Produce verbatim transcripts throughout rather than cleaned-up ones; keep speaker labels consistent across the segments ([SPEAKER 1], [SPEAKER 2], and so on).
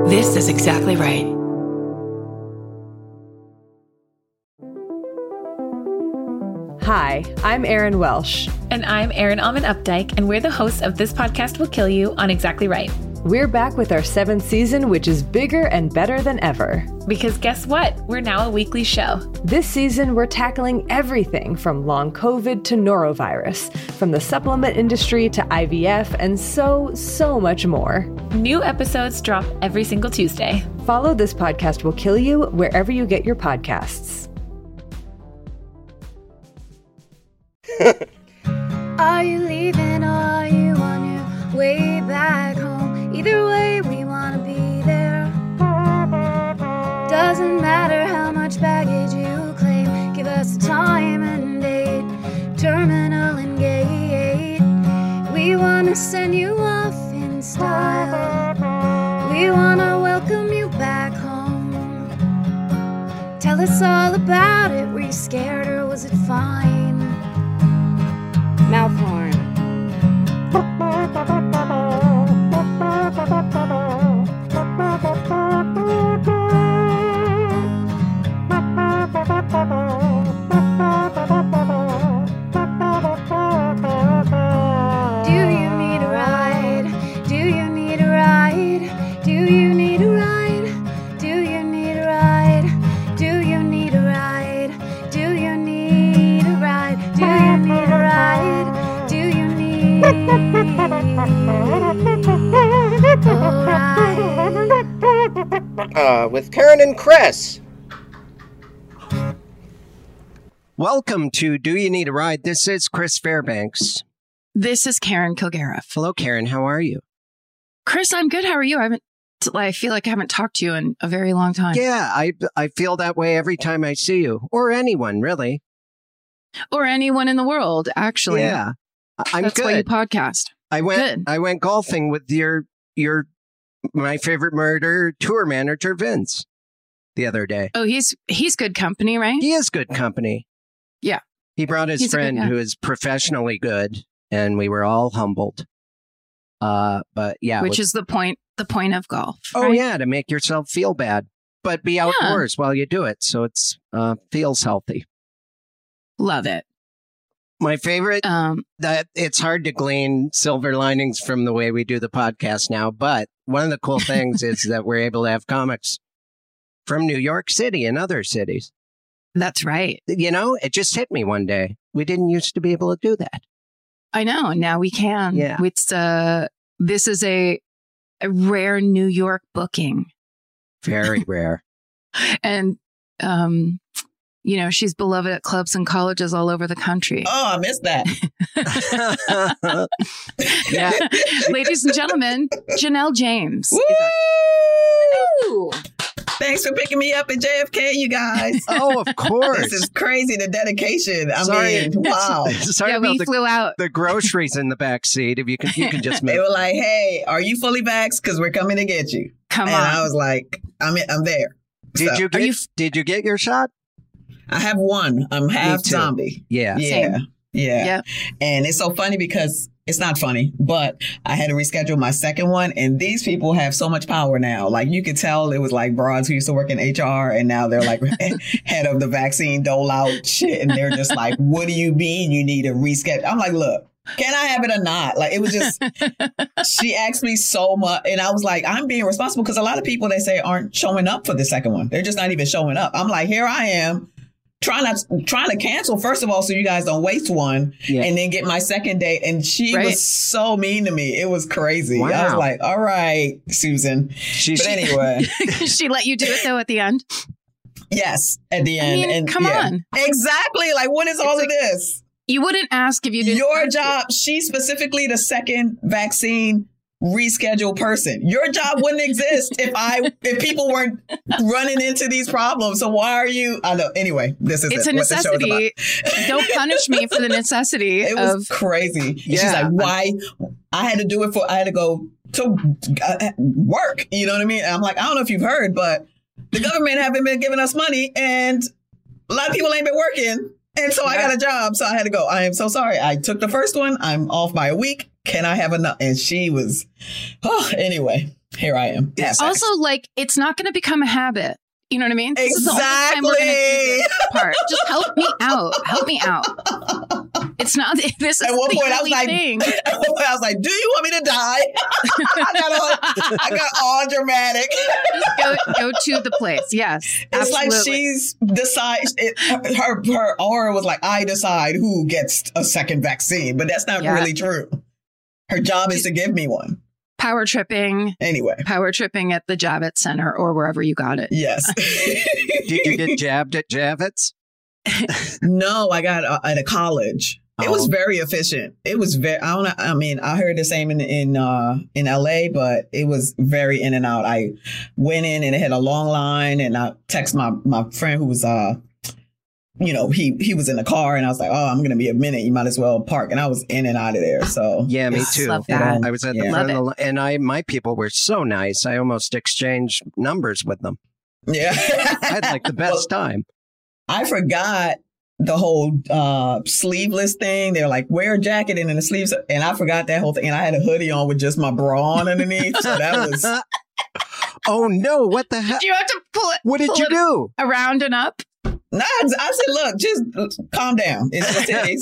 [SPEAKER 1] This is exactly right.
[SPEAKER 2] Hi, I'm Erin Welsh.
[SPEAKER 3] And I'm Erin Alman Updike, and we're the hosts of This Podcast Will Kill You on Exactly Right.
[SPEAKER 2] We're back with our seventh season, which is bigger and better than ever.
[SPEAKER 3] Because guess what? We're now a weekly show.
[SPEAKER 2] This season, we're tackling everything from long COVID to norovirus, from the supplement industry to I V F, and so, so much more.
[SPEAKER 3] New episodes drop every single Tuesday.
[SPEAKER 2] Follow This Podcast Will Kill You wherever you get your podcasts.
[SPEAKER 4] Are you leaving or are you on your way back home? Either way, we want to be there. Doesn't matter how much baggage you claim. Give us a time and date, terminal and gate. We want to send you off in style. We want to welcome you back home. Tell us all about it. Were you scared or was it fine? Mouth horn. Do you need a ride? Do you need a ride? Do you need a ride? Do you need a ride? Do you need a ride? Do you need a ride? Do you need a ride? Do you need a ride?
[SPEAKER 5] Uh, with Karen and Chris. Welcome to Do You Need a Ride? This is Chris Fairbanks.
[SPEAKER 6] This is Karen Kilgariff.
[SPEAKER 5] Hello, Karen. How are you?
[SPEAKER 6] Chris, I'm good. How are you? I haven't. I feel like I haven't talked to you in a very long time.
[SPEAKER 5] Yeah, I I feel that way every time I see you, or anyone really,
[SPEAKER 6] or anyone in the world. Actually,
[SPEAKER 5] yeah, I'm
[SPEAKER 6] That's
[SPEAKER 5] good.
[SPEAKER 6] why you podcast.
[SPEAKER 5] I went.
[SPEAKER 6] Good.
[SPEAKER 5] I went golfing with your your my favorite murder tour manager Vince the other day.
[SPEAKER 6] Oh, he's he's good company, right?
[SPEAKER 5] He is good company.
[SPEAKER 6] Yeah,
[SPEAKER 5] he brought his
[SPEAKER 6] He's a good
[SPEAKER 5] friend
[SPEAKER 6] guy.
[SPEAKER 5] who is professionally good, and we were all humbled. Uh, but yeah,
[SPEAKER 6] which
[SPEAKER 5] with-
[SPEAKER 6] is the point. The point of golf.
[SPEAKER 5] Oh,
[SPEAKER 6] right?
[SPEAKER 5] yeah, to make yourself feel bad, but be outdoors while you do it. So it's uh, feels healthy.
[SPEAKER 6] Love it.
[SPEAKER 5] My favorite,
[SPEAKER 6] Um,
[SPEAKER 5] that it's hard to glean silver linings from the way we do the podcast now. But one of the cool things is that we're able to have comics from New York City and other cities.
[SPEAKER 6] that's right.
[SPEAKER 5] You know, it just hit me one day. We didn't used to be able to do that.
[SPEAKER 6] I know. And now we can.
[SPEAKER 5] Yeah.
[SPEAKER 6] It's uh, this is a a rare New York booking.
[SPEAKER 5] Very rare.
[SPEAKER 6] And, um, you know, she's beloved at clubs and colleges all over the country.
[SPEAKER 7] Oh, I missed that.
[SPEAKER 5] Yeah.
[SPEAKER 6] Ladies and gentlemen, Janelle James.
[SPEAKER 7] Woo!
[SPEAKER 6] Ooh.
[SPEAKER 7] Thanks for picking me up at J F K, you guys.
[SPEAKER 5] Oh, of course.
[SPEAKER 7] This is crazy, the dedication. I
[SPEAKER 5] Sorry.
[SPEAKER 7] mean, wow.
[SPEAKER 5] Sorry
[SPEAKER 6] Yeah,
[SPEAKER 5] about
[SPEAKER 6] we
[SPEAKER 5] the,
[SPEAKER 6] flew out.
[SPEAKER 5] the groceries in the back seat. If you can, you can just
[SPEAKER 7] They
[SPEAKER 5] move.
[SPEAKER 7] were like, hey, are you fully vaxxed? Because we're coming to get you.
[SPEAKER 6] Come
[SPEAKER 7] and
[SPEAKER 6] on.
[SPEAKER 7] I was like, I'm I'm there.
[SPEAKER 5] Did
[SPEAKER 7] So,
[SPEAKER 5] you get?
[SPEAKER 6] you-
[SPEAKER 5] did you get your shot?
[SPEAKER 7] I have one. I'm half
[SPEAKER 5] too.
[SPEAKER 7] zombie.
[SPEAKER 5] Yeah.
[SPEAKER 7] Yeah.
[SPEAKER 6] Same.
[SPEAKER 7] Yeah.
[SPEAKER 6] Yep.
[SPEAKER 7] And it's so funny because it's not funny, but I had to reschedule my second one. And these people have so much power now. Like you could tell it was like broads who used to work in H R and now they're like head of the vaccine dole out shit. And they're just like, what do you mean you need to reschedule? I'm like, look, can I have it or not? Like it was just, she asked me so much. And I was like, I'm being responsible because a lot of people they say aren't showing up for the second one. They're just not even showing up. I'm like, here I am. Trying not trying to cancel first of all, so you guys don't waste one,
[SPEAKER 5] Yeah.
[SPEAKER 7] and then get my second date. And she
[SPEAKER 6] Right.
[SPEAKER 7] was so mean to me; it was crazy. I was
[SPEAKER 5] Wow.
[SPEAKER 7] like, "All right, Susan."
[SPEAKER 5] She's,
[SPEAKER 7] But anyway,
[SPEAKER 6] She let you do it though at the end.
[SPEAKER 7] yes, at the
[SPEAKER 6] I
[SPEAKER 7] end.
[SPEAKER 6] mean,
[SPEAKER 7] and
[SPEAKER 6] come
[SPEAKER 7] yeah.
[SPEAKER 6] on.
[SPEAKER 7] exactly. Like, what is all
[SPEAKER 6] It's
[SPEAKER 7] of
[SPEAKER 6] like-
[SPEAKER 7] this?
[SPEAKER 6] You wouldn't ask if you didn't.
[SPEAKER 7] Your
[SPEAKER 6] ask it.
[SPEAKER 7] job. She specifically the second vaccine reschedule person. Your job wouldn't exist if I if people weren't running into these problems. So why are you? I know. Anyway, this is
[SPEAKER 6] It's a
[SPEAKER 7] what the show is about.
[SPEAKER 6] necessity. Don't punish me for the necessity
[SPEAKER 7] It was
[SPEAKER 6] of.
[SPEAKER 7] crazy. And
[SPEAKER 5] Yeah.
[SPEAKER 7] She's like, why? I had to do it for, I had to go to uh, work. You know what I mean? And I'm like, I don't know if you've heard, but the government haven't been giving us money and a lot of people ain't been working. And so I got a job. So I had to go. I am so sorry. I took the first one. I'm off by a week. Can I have enough? And she was, oh, anyway. here I am.
[SPEAKER 5] Yes.
[SPEAKER 6] Also, like, it's not going to become a habit. You know what I mean? This
[SPEAKER 7] Exactly.
[SPEAKER 6] is the only time we're going to do this part. Just help me out. Help me out. It's not. This is
[SPEAKER 7] At one
[SPEAKER 6] the
[SPEAKER 7] point, I was
[SPEAKER 6] only
[SPEAKER 7] like,
[SPEAKER 6] thing.
[SPEAKER 7] at one point, I was like, "Do you want me to die?" I, got all, I got all dramatic.
[SPEAKER 6] Just go go to the place. Yes,
[SPEAKER 7] It's
[SPEAKER 6] absolutely.
[SPEAKER 7] like she's decides. It, her her aura was like, "I decide who gets a second vaccine," but that's not
[SPEAKER 6] Yeah.
[SPEAKER 7] really true. Her job is to give me one.
[SPEAKER 6] Power tripping,
[SPEAKER 7] Anyway,
[SPEAKER 6] power tripping at the Javits Center or wherever you got it.
[SPEAKER 7] yes.
[SPEAKER 5] Did you get jabbed at Javits?
[SPEAKER 7] No, I got uh, at a college. It was
[SPEAKER 5] Oh.
[SPEAKER 7] very efficient. It was very. I don't know. I mean, I heard the same in in uh, in L A, but it was very in and out. I went in and it had a long line, and I text my my friend who was uh, you know, he he was in the car, and I was like, oh, I'm gonna be a minute. You might as well park. And I was in and out of there. So
[SPEAKER 5] Yeah, me
[SPEAKER 7] it's-
[SPEAKER 5] too.
[SPEAKER 6] Love that.
[SPEAKER 5] I was at
[SPEAKER 7] Yeah.
[SPEAKER 5] the front
[SPEAKER 6] Love
[SPEAKER 5] of the li- and I my people were so nice. I almost exchanged numbers with them.
[SPEAKER 7] Yeah,
[SPEAKER 5] I had like the best time.
[SPEAKER 7] I forgot the whole uh, sleeveless thing. They're like, wear a jacket and then the sleeves. And I forgot that whole thing. And I had a hoodie on with just my bra on underneath. So that was,
[SPEAKER 5] Oh no! What the hell?
[SPEAKER 6] Did you have to pull it?
[SPEAKER 5] What did
[SPEAKER 6] pull
[SPEAKER 5] you
[SPEAKER 6] it
[SPEAKER 5] do?
[SPEAKER 6] around and up?
[SPEAKER 7] nah, I said, look, just calm down. It's just, it's,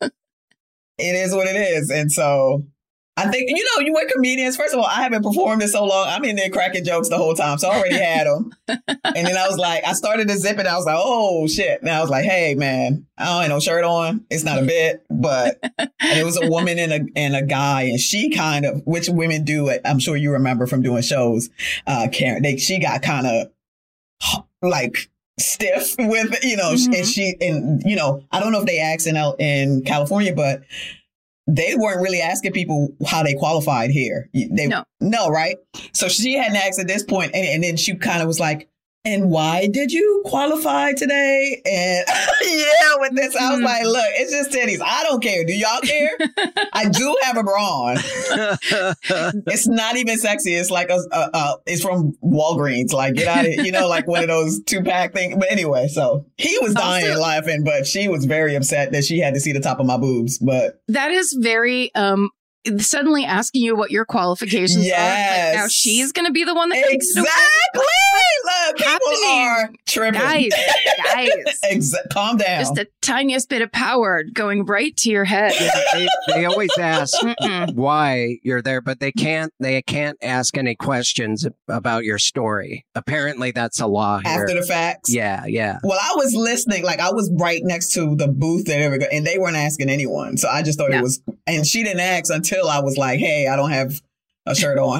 [SPEAKER 7] it is what it is. And so I think, you know, you were comedians. First of all, I haven't performed in so long. I'm in there cracking jokes the whole time. So I already had them. And then I was like, I started to zip it. I was like, oh shit. And I was like, hey man, I don't have no shirt on. It's not a bit, but and it was a woman and a, and a guy. And she kind of, which women do it. I'm sure you remember from doing shows. Uh, Karen, they, she got kind of like stiff with, you know,
[SPEAKER 6] Mhm.
[SPEAKER 7] and she, and you know, I don't know if they asked in, L- in California, but they weren't really asking people how they qualified here. They
[SPEAKER 6] No.
[SPEAKER 7] no, right? So she hadn't asked at this point, and, and then she kind of was like, "And why did you qualify today?" And yeah, with this, I was
[SPEAKER 6] Mhm.
[SPEAKER 7] like, "Look, it's just titties. I don't care. Do y'all care? I do have a bra on. It's not even sexy. It's like a, a, a it's from Walgreens. Like get out of here. You know, like one of those two pack things. But anyway, so he was dying
[SPEAKER 6] Also-
[SPEAKER 7] laughing, but she was very upset that she had to see the top of my boobs. But
[SPEAKER 6] That is very um suddenly asking you what your qualifications are.
[SPEAKER 7] Yes.
[SPEAKER 6] Like now she's going to be the one that takes it away.
[SPEAKER 7] exactly. Look, people
[SPEAKER 6] happening?
[SPEAKER 7] are tripping.
[SPEAKER 6] Guys, guys.
[SPEAKER 7] Exa- calm down.
[SPEAKER 6] Just the tiniest bit of power going right to your head.
[SPEAKER 5] they, they always ask
[SPEAKER 6] Mm-mm.
[SPEAKER 5] why you're there, but they can't. They can't ask any questions about your story. Apparently, that's a law here.
[SPEAKER 7] After the facts.
[SPEAKER 5] yeah, yeah.
[SPEAKER 7] Well, I was listening, like I was right next to the booth that they were, go- and they weren't asking anyone. So I just thought
[SPEAKER 6] No.
[SPEAKER 7] it was, and she didn't ask until I was like, "Hey, I don't have a shirt on."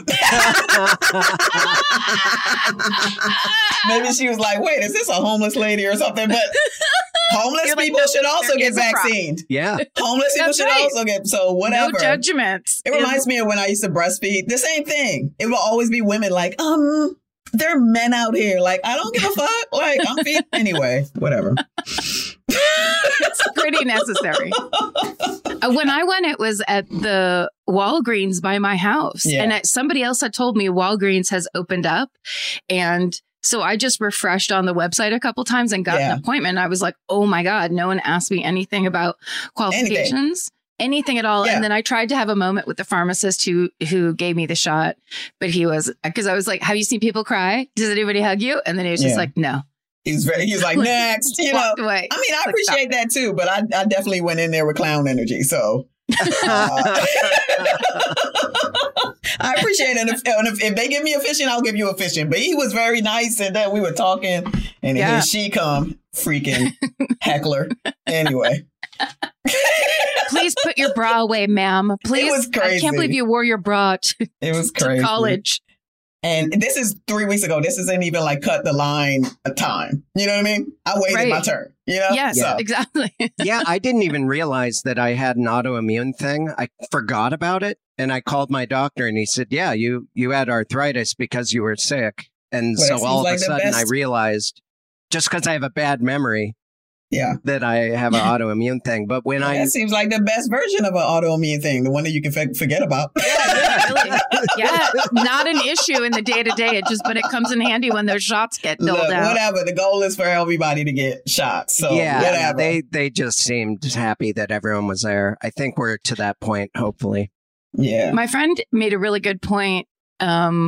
[SPEAKER 7] Maybe she was like, "Wait, is this a homeless lady or something?" But homeless
[SPEAKER 6] You're like,
[SPEAKER 7] people
[SPEAKER 6] "No,
[SPEAKER 7] should also
[SPEAKER 6] there
[SPEAKER 7] get
[SPEAKER 6] is a problem."
[SPEAKER 7] vaccinated.
[SPEAKER 5] Yeah.
[SPEAKER 7] Homeless people
[SPEAKER 6] That's
[SPEAKER 7] should
[SPEAKER 6] right.
[SPEAKER 7] also get. So whatever.
[SPEAKER 6] No judgments.
[SPEAKER 7] It reminds me of when I used to breastfeed. The same thing. It will always be women like, um, there are men out here. Like, I don't give a fuck. Like, I'm feeding. Anyway, whatever.
[SPEAKER 6] It's pretty necessary. Uh, when I went, it was at the Walgreens by my house.
[SPEAKER 7] Yeah.
[SPEAKER 6] And it, somebody else had told me Walgreens has opened up. And so I just refreshed on the website a couple times and got
[SPEAKER 7] Yeah.
[SPEAKER 6] an appointment. I was like, oh my God, no one asked me anything about qualifications. Anything at all.
[SPEAKER 7] Yeah.
[SPEAKER 6] And then I tried to have a moment with the pharmacist who who gave me the shot, but he was, because I was like, have you seen people cry? Does anybody hug you? And then he was just
[SPEAKER 7] Yeah.
[SPEAKER 6] like, no.
[SPEAKER 7] He's very, he's like, next, you know.
[SPEAKER 6] Walked away.
[SPEAKER 7] I mean, I
[SPEAKER 6] Like,
[SPEAKER 7] appreciate that too, but I, I definitely went in there with clown energy. So uh, I appreciate it. And if, and if, if they give me a fishing, I'll give you a fishing. But he was very nice, and then we were talking, and
[SPEAKER 6] Yeah.
[SPEAKER 7] here she come, freaking heckler. Anyway.
[SPEAKER 6] Please put your bra away, ma'am. Please.
[SPEAKER 7] was
[SPEAKER 6] I
[SPEAKER 7] crazy.
[SPEAKER 6] can't believe you wore your bra to,
[SPEAKER 7] It was
[SPEAKER 6] to
[SPEAKER 7] crazy.
[SPEAKER 6] college.
[SPEAKER 7] And this is three weeks ago. This isn't even like cut the line a time. You know what I mean? I waited
[SPEAKER 6] Right.
[SPEAKER 7] my turn. You know?
[SPEAKER 6] Yes,
[SPEAKER 7] So,
[SPEAKER 6] exactly.
[SPEAKER 5] Yeah, I didn't even realize that I had an autoimmune thing. I forgot about it, and I called my doctor, and he said, "Yeah, you you had arthritis because you were sick." And
[SPEAKER 7] Well, that
[SPEAKER 5] so all
[SPEAKER 7] seems
[SPEAKER 5] of
[SPEAKER 7] like
[SPEAKER 5] a
[SPEAKER 7] the
[SPEAKER 5] sudden, I
[SPEAKER 7] best-
[SPEAKER 5] realized, just because I have a bad memory,
[SPEAKER 7] yeah.
[SPEAKER 5] that I have an autoimmune thing. But when I
[SPEAKER 7] That seems like the best version of an autoimmune thing, the one that you can f- forget about.
[SPEAKER 6] Really. Yeah, not an issue in the day to day. It just, but it comes in handy when those shots get doled
[SPEAKER 7] Look,
[SPEAKER 6] out.
[SPEAKER 7] whatever. The goal is for everybody to get shots. So
[SPEAKER 5] yeah,
[SPEAKER 7] whatever.
[SPEAKER 5] they they just seemed happy that everyone was there. I think we're to that point, hopefully.
[SPEAKER 7] yeah.
[SPEAKER 6] My friend made a really good point. Um,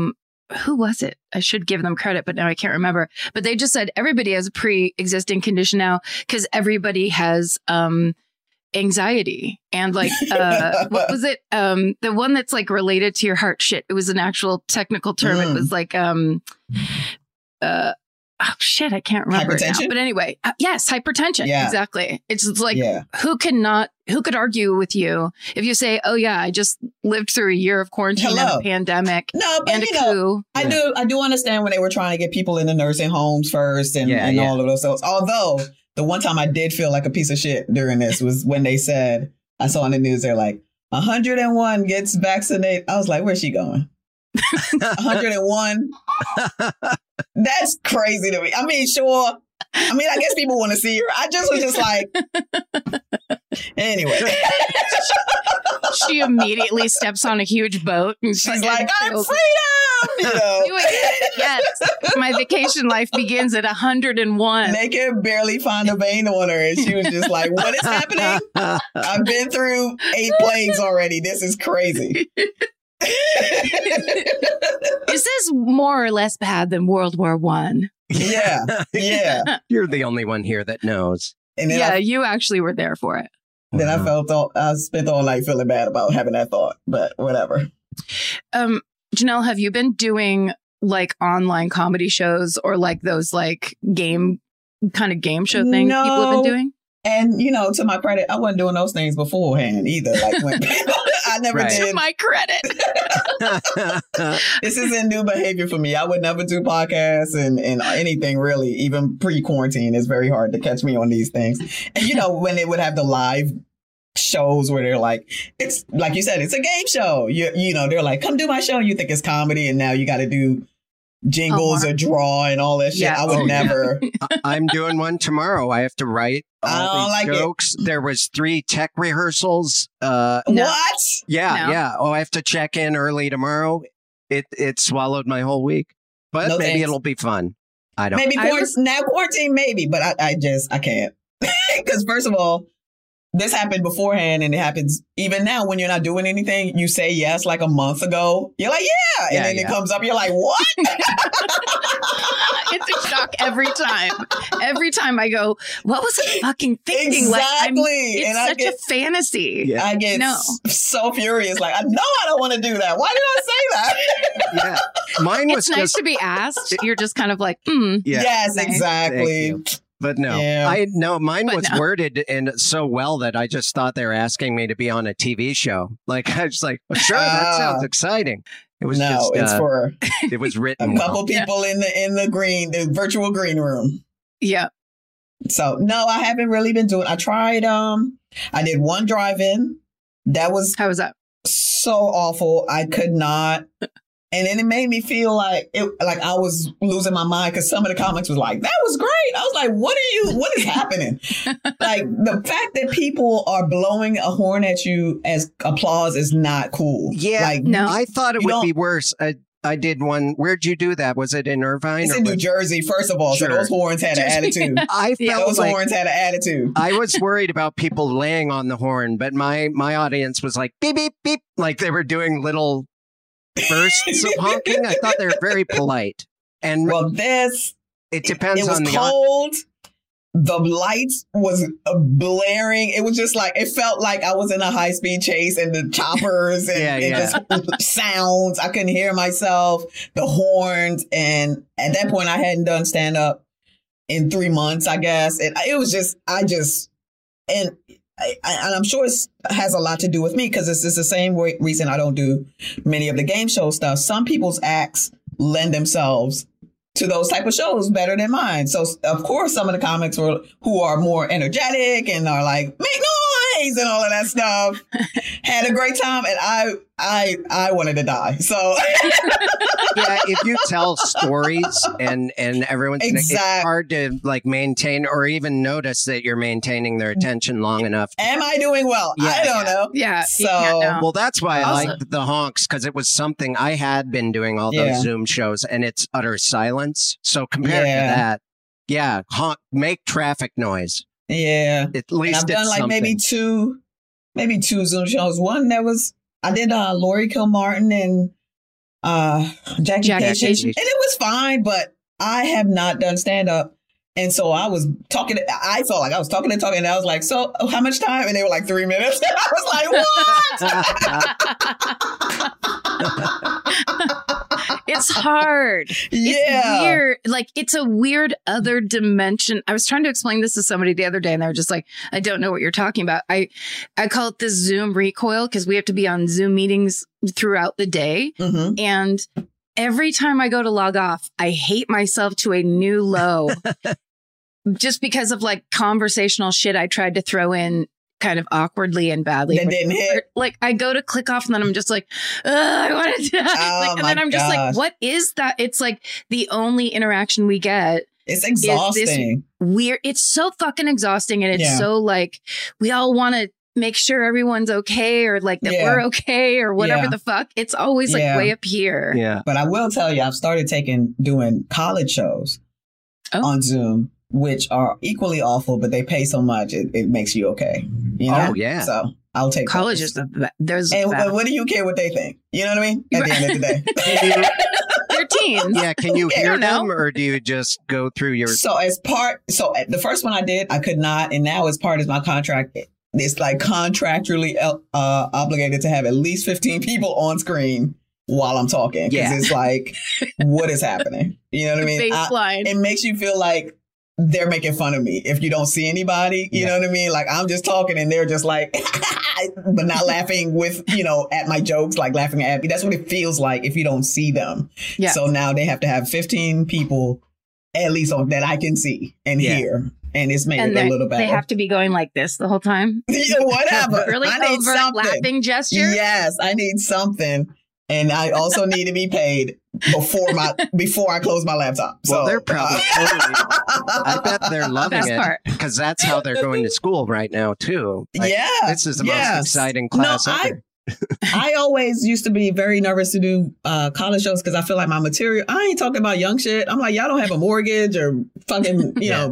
[SPEAKER 6] who was it? I should give them credit, but now I can't remember. But they just said everybody has a pre-existing condition now because everybody has um, anxiety and like, uh, what was it? Um, the one that's like related to your heart shit. It was an actual technical term. Mm. It was like, um, uh, oh shit, I can't remember it now. But anyway, uh, yes, hypertension. Yeah. Exactly. It's, it's like, yeah. who cannot, who could argue with you if you say, oh yeah, I just lived through a year of quarantine Hello. and a pandemic
[SPEAKER 7] no, but
[SPEAKER 6] and
[SPEAKER 7] you
[SPEAKER 6] a
[SPEAKER 7] know,
[SPEAKER 6] coup.
[SPEAKER 7] I yeah. do, I do understand when they were trying to get people in the nursing homes first and, yeah, and yeah. all of those. things. Although the one time I did feel like a piece of shit during this was when they said, I saw on the news, they're like, one hundred and one gets vaccinated. I was like, where's she going? one hundred and one That's crazy to me. I mean, sure. I mean, I guess people want to see her. I just was just like, anyway.
[SPEAKER 6] She immediately steps on a huge boat and she's,
[SPEAKER 7] she's like, I'm freedom! You know?
[SPEAKER 6] Yes. My vacation life begins at one hundred and one.
[SPEAKER 7] They could barely find a vein on her. And she was just like, what is happening? I've been through eight plagues already. This is crazy.
[SPEAKER 6] Is this more or less bad than World War One?
[SPEAKER 7] Yeah, yeah.
[SPEAKER 5] You're the only one here that knows.
[SPEAKER 6] And yeah, I, you actually were there for it.
[SPEAKER 7] Then wow. I felt all, I spent all night feeling bad about having that thought, but whatever.
[SPEAKER 6] Um, Janelle, have you been doing like online comedy shows or like those like game kind of game show things
[SPEAKER 7] no.
[SPEAKER 6] people have been doing?
[SPEAKER 7] And, you know, to my credit, I wasn't doing those things beforehand either. Like when people, I never
[SPEAKER 5] right.
[SPEAKER 7] did.
[SPEAKER 6] To my credit.
[SPEAKER 7] This isn't new behavior for me. I would never do podcasts and, and anything really, even pre-quarantine. It's very hard to catch me on these things. And, you know, when they would have the live shows where they're like, it's like you said, it's a game show. You, you know, they're like, come do my show. You think it's comedy. And now you got to do jingles oh, or draw and all that shit. Yeah. I would oh, never.
[SPEAKER 5] Yeah. I'm doing one tomorrow. I have to write all I don't these like jokes. It. There was three tech rehearsals. Uh,
[SPEAKER 7] no. What?
[SPEAKER 5] Yeah,
[SPEAKER 6] no.
[SPEAKER 5] yeah. Oh, I have to check in early tomorrow. It it swallowed my whole week, but no maybe thanks. It'll be fun. I don't.
[SPEAKER 7] Maybe quarantine, was... now quarantine, maybe, but I, I just I can't because first of all, this happened beforehand, and it happens even now when you're not doing anything. You say yes like a month ago. You're like, yeah. And yeah, then yeah. it comes up. You're like, what?
[SPEAKER 6] It's a shock every time. Every time I go, what was I fucking thinking?
[SPEAKER 7] Exactly.
[SPEAKER 6] Like, it's
[SPEAKER 7] and
[SPEAKER 6] such
[SPEAKER 7] get,
[SPEAKER 6] a fantasy.
[SPEAKER 7] Yeah. I get no. so furious. Like, I know I don't want to do that. Why did I say that?
[SPEAKER 5] Yeah. Mine was
[SPEAKER 6] It's nice
[SPEAKER 5] just,
[SPEAKER 6] to be asked. You're just kind of like, mm.
[SPEAKER 5] Yeah.
[SPEAKER 7] Yes,
[SPEAKER 6] nice.
[SPEAKER 7] exactly.
[SPEAKER 5] But no,
[SPEAKER 7] yeah.
[SPEAKER 5] I no, mine
[SPEAKER 6] but
[SPEAKER 5] was
[SPEAKER 6] no.
[SPEAKER 5] worded in so well that I just thought they were asking me to be on a T V show. Like I was like, well, sure, that uh, sounds exciting. It was
[SPEAKER 7] no,
[SPEAKER 5] just,
[SPEAKER 7] it's
[SPEAKER 5] uh,
[SPEAKER 7] for
[SPEAKER 5] it was written
[SPEAKER 7] a couple
[SPEAKER 5] well.
[SPEAKER 7] people yeah. in the in the green, the virtual green room.
[SPEAKER 6] Yeah.
[SPEAKER 7] So no, I haven't really been doing. I tried. Um, I did one drive-in. That was
[SPEAKER 6] how was that?
[SPEAKER 7] So awful. I could not. And then it made me feel like it, like I was losing my mind because some of the comics was like, that was great. I was like, what are you, what is happening? Like the fact that people are blowing a horn at you as applause is not cool.
[SPEAKER 5] Yeah.
[SPEAKER 7] Like,
[SPEAKER 6] no,
[SPEAKER 5] I thought it would be worse. I, I did one. Where'd you do that? Was it in Irvine?
[SPEAKER 7] It's in New Jersey, first of all. Sure. So those horns had an attitude.
[SPEAKER 5] I felt
[SPEAKER 7] yeah, those
[SPEAKER 5] like
[SPEAKER 7] horns had an attitude.
[SPEAKER 5] I was worried about people laying on the horn, but my, my audience was like, beep, beep, beep. Like they were doing little bursts of honking. I thought they were very polite. And
[SPEAKER 7] well, this
[SPEAKER 5] it depends
[SPEAKER 7] it was
[SPEAKER 5] on the
[SPEAKER 7] cold. The lights was blaring. It was just like it felt like I was in a high speed chase and the choppers and
[SPEAKER 5] yeah,
[SPEAKER 7] it
[SPEAKER 5] yeah.
[SPEAKER 7] just sounds. I couldn't hear myself. The horns, and at that point, I hadn't done stand up in three months. I guess it. It was just I just and. I, and I'm sure it has a lot to do with me because it's, it's the same way, reason I don't do many of the game show stuff. Some people's acts lend themselves to those type of shows better than mine. So, of course, some of the comics were, who are more energetic and are like, make noise and all of that stuff had a great time. And I I I wanted to die. So
[SPEAKER 5] yeah, if you tell stories and and everyone's
[SPEAKER 7] exactly.
[SPEAKER 5] it's hard to like maintain or even notice that you're maintaining their attention long enough.
[SPEAKER 7] Am I doing well?
[SPEAKER 5] Yeah,
[SPEAKER 7] I don't
[SPEAKER 6] yeah.
[SPEAKER 7] know.
[SPEAKER 6] Yeah.
[SPEAKER 7] So
[SPEAKER 5] well, that's why I
[SPEAKER 6] also,
[SPEAKER 5] liked the honks because it was something I had been doing all those
[SPEAKER 7] yeah.
[SPEAKER 5] Zoom shows and it's utter silence. So compared
[SPEAKER 7] yeah.
[SPEAKER 5] to that, yeah, honk, make traffic noise.
[SPEAKER 7] Yeah.
[SPEAKER 5] At least
[SPEAKER 7] and I've done like
[SPEAKER 5] something.
[SPEAKER 7] maybe two, maybe two Zoom shows. One that was I did uh, Lori Kilmartin and uh, Jackie,
[SPEAKER 6] Jackie
[SPEAKER 7] Cation.
[SPEAKER 6] Cation.
[SPEAKER 7] And it was fine, but I have not done stand-up. And so I was talking, I felt like I was talking and talking, and I was like, so how much time? And they were like, three minutes. And I was like, what?
[SPEAKER 6] It's hard.
[SPEAKER 7] Yeah.
[SPEAKER 6] It's weird. Like, it's a weird other dimension. I was trying to explain this to somebody the other day, and they were just like, I don't know what you're talking about. I, I call it the Zoom recoil, because we have to be on Zoom meetings throughout the day.
[SPEAKER 7] Mm-hmm.
[SPEAKER 6] And every time I go to log off, I hate myself to a new low just because of like conversational shit I tried to throw in kind of awkwardly and badly.
[SPEAKER 7] That didn't hit.
[SPEAKER 6] Like, I go to click off and then I'm just like, I want to die.
[SPEAKER 7] Oh,
[SPEAKER 6] like, and
[SPEAKER 7] my
[SPEAKER 6] then I'm just
[SPEAKER 7] gosh.
[SPEAKER 6] like, what is that? It's like the only interaction we get.
[SPEAKER 7] It's exhausting.
[SPEAKER 6] Weird. It's so fucking exhausting. And it's
[SPEAKER 7] Yeah.
[SPEAKER 6] so like, we all want to make sure everyone's okay, or like that
[SPEAKER 7] Yeah.
[SPEAKER 6] we're okay, or whatever
[SPEAKER 7] Yeah.
[SPEAKER 6] the fuck. It's always like
[SPEAKER 7] Yeah.
[SPEAKER 6] way up here.
[SPEAKER 5] Yeah.
[SPEAKER 7] But I will tell you, I've started taking, doing college shows
[SPEAKER 6] Oh.
[SPEAKER 7] on Zoom, which are equally awful, but they pay so much, it, it makes you okay. You know?
[SPEAKER 5] Oh, yeah.
[SPEAKER 7] So I'll take
[SPEAKER 6] College
[SPEAKER 7] those.
[SPEAKER 6] is the best. There's
[SPEAKER 7] And
[SPEAKER 6] the best.
[SPEAKER 7] what do you care what they think? You know what I mean? At the end of the day.
[SPEAKER 6] They're teens.
[SPEAKER 5] Yeah. Can you
[SPEAKER 7] I
[SPEAKER 5] hear
[SPEAKER 6] don't know.
[SPEAKER 5] them, or do you just go through your?
[SPEAKER 7] So as part, so the first one I did, I could not, and now as part of my contract, it's like contractually uh, obligated to have at least fifteen people on screen while I'm talking. Because
[SPEAKER 5] Yeah.
[SPEAKER 7] it's like, what is happening? You know what I mean? I-
[SPEAKER 6] Baseline.
[SPEAKER 7] it makes you feel like they're making fun of me if you don't see anybody. You
[SPEAKER 5] Yeah.
[SPEAKER 7] know what I mean? Like, I'm just talking and they're just like, but not laughing with, you know, at my jokes, like laughing at me. That's what it feels like if you don't see them.
[SPEAKER 6] Yeah.
[SPEAKER 7] So now they have to have fifteen people at least on, that I can see and
[SPEAKER 5] Yeah.
[SPEAKER 7] hear. And it's made
[SPEAKER 6] and
[SPEAKER 7] it a
[SPEAKER 6] they-
[SPEAKER 7] little better.
[SPEAKER 6] they have to be going like this the whole time.
[SPEAKER 7] Yeah, whatever.
[SPEAKER 6] Really
[SPEAKER 7] I need
[SPEAKER 6] overt
[SPEAKER 7] something.
[SPEAKER 6] laughing gesture.
[SPEAKER 7] Yes, I need something. And I also need to be paid before my before I close my laptop.
[SPEAKER 5] Well,
[SPEAKER 7] so
[SPEAKER 5] they're probably totally. I bet they're loving
[SPEAKER 6] Best
[SPEAKER 5] it
[SPEAKER 6] part.
[SPEAKER 5] because that's how they're going to school right now too. Like,
[SPEAKER 7] yeah.
[SPEAKER 5] this is the
[SPEAKER 7] yes.
[SPEAKER 5] most exciting class
[SPEAKER 7] No, I-
[SPEAKER 5] ever.
[SPEAKER 7] I always used to be very nervous to do uh, college shows because I feel like my material, I ain't talking about young shit. I'm like, y'all don't have a mortgage or fucking, you
[SPEAKER 5] Yeah.
[SPEAKER 7] know,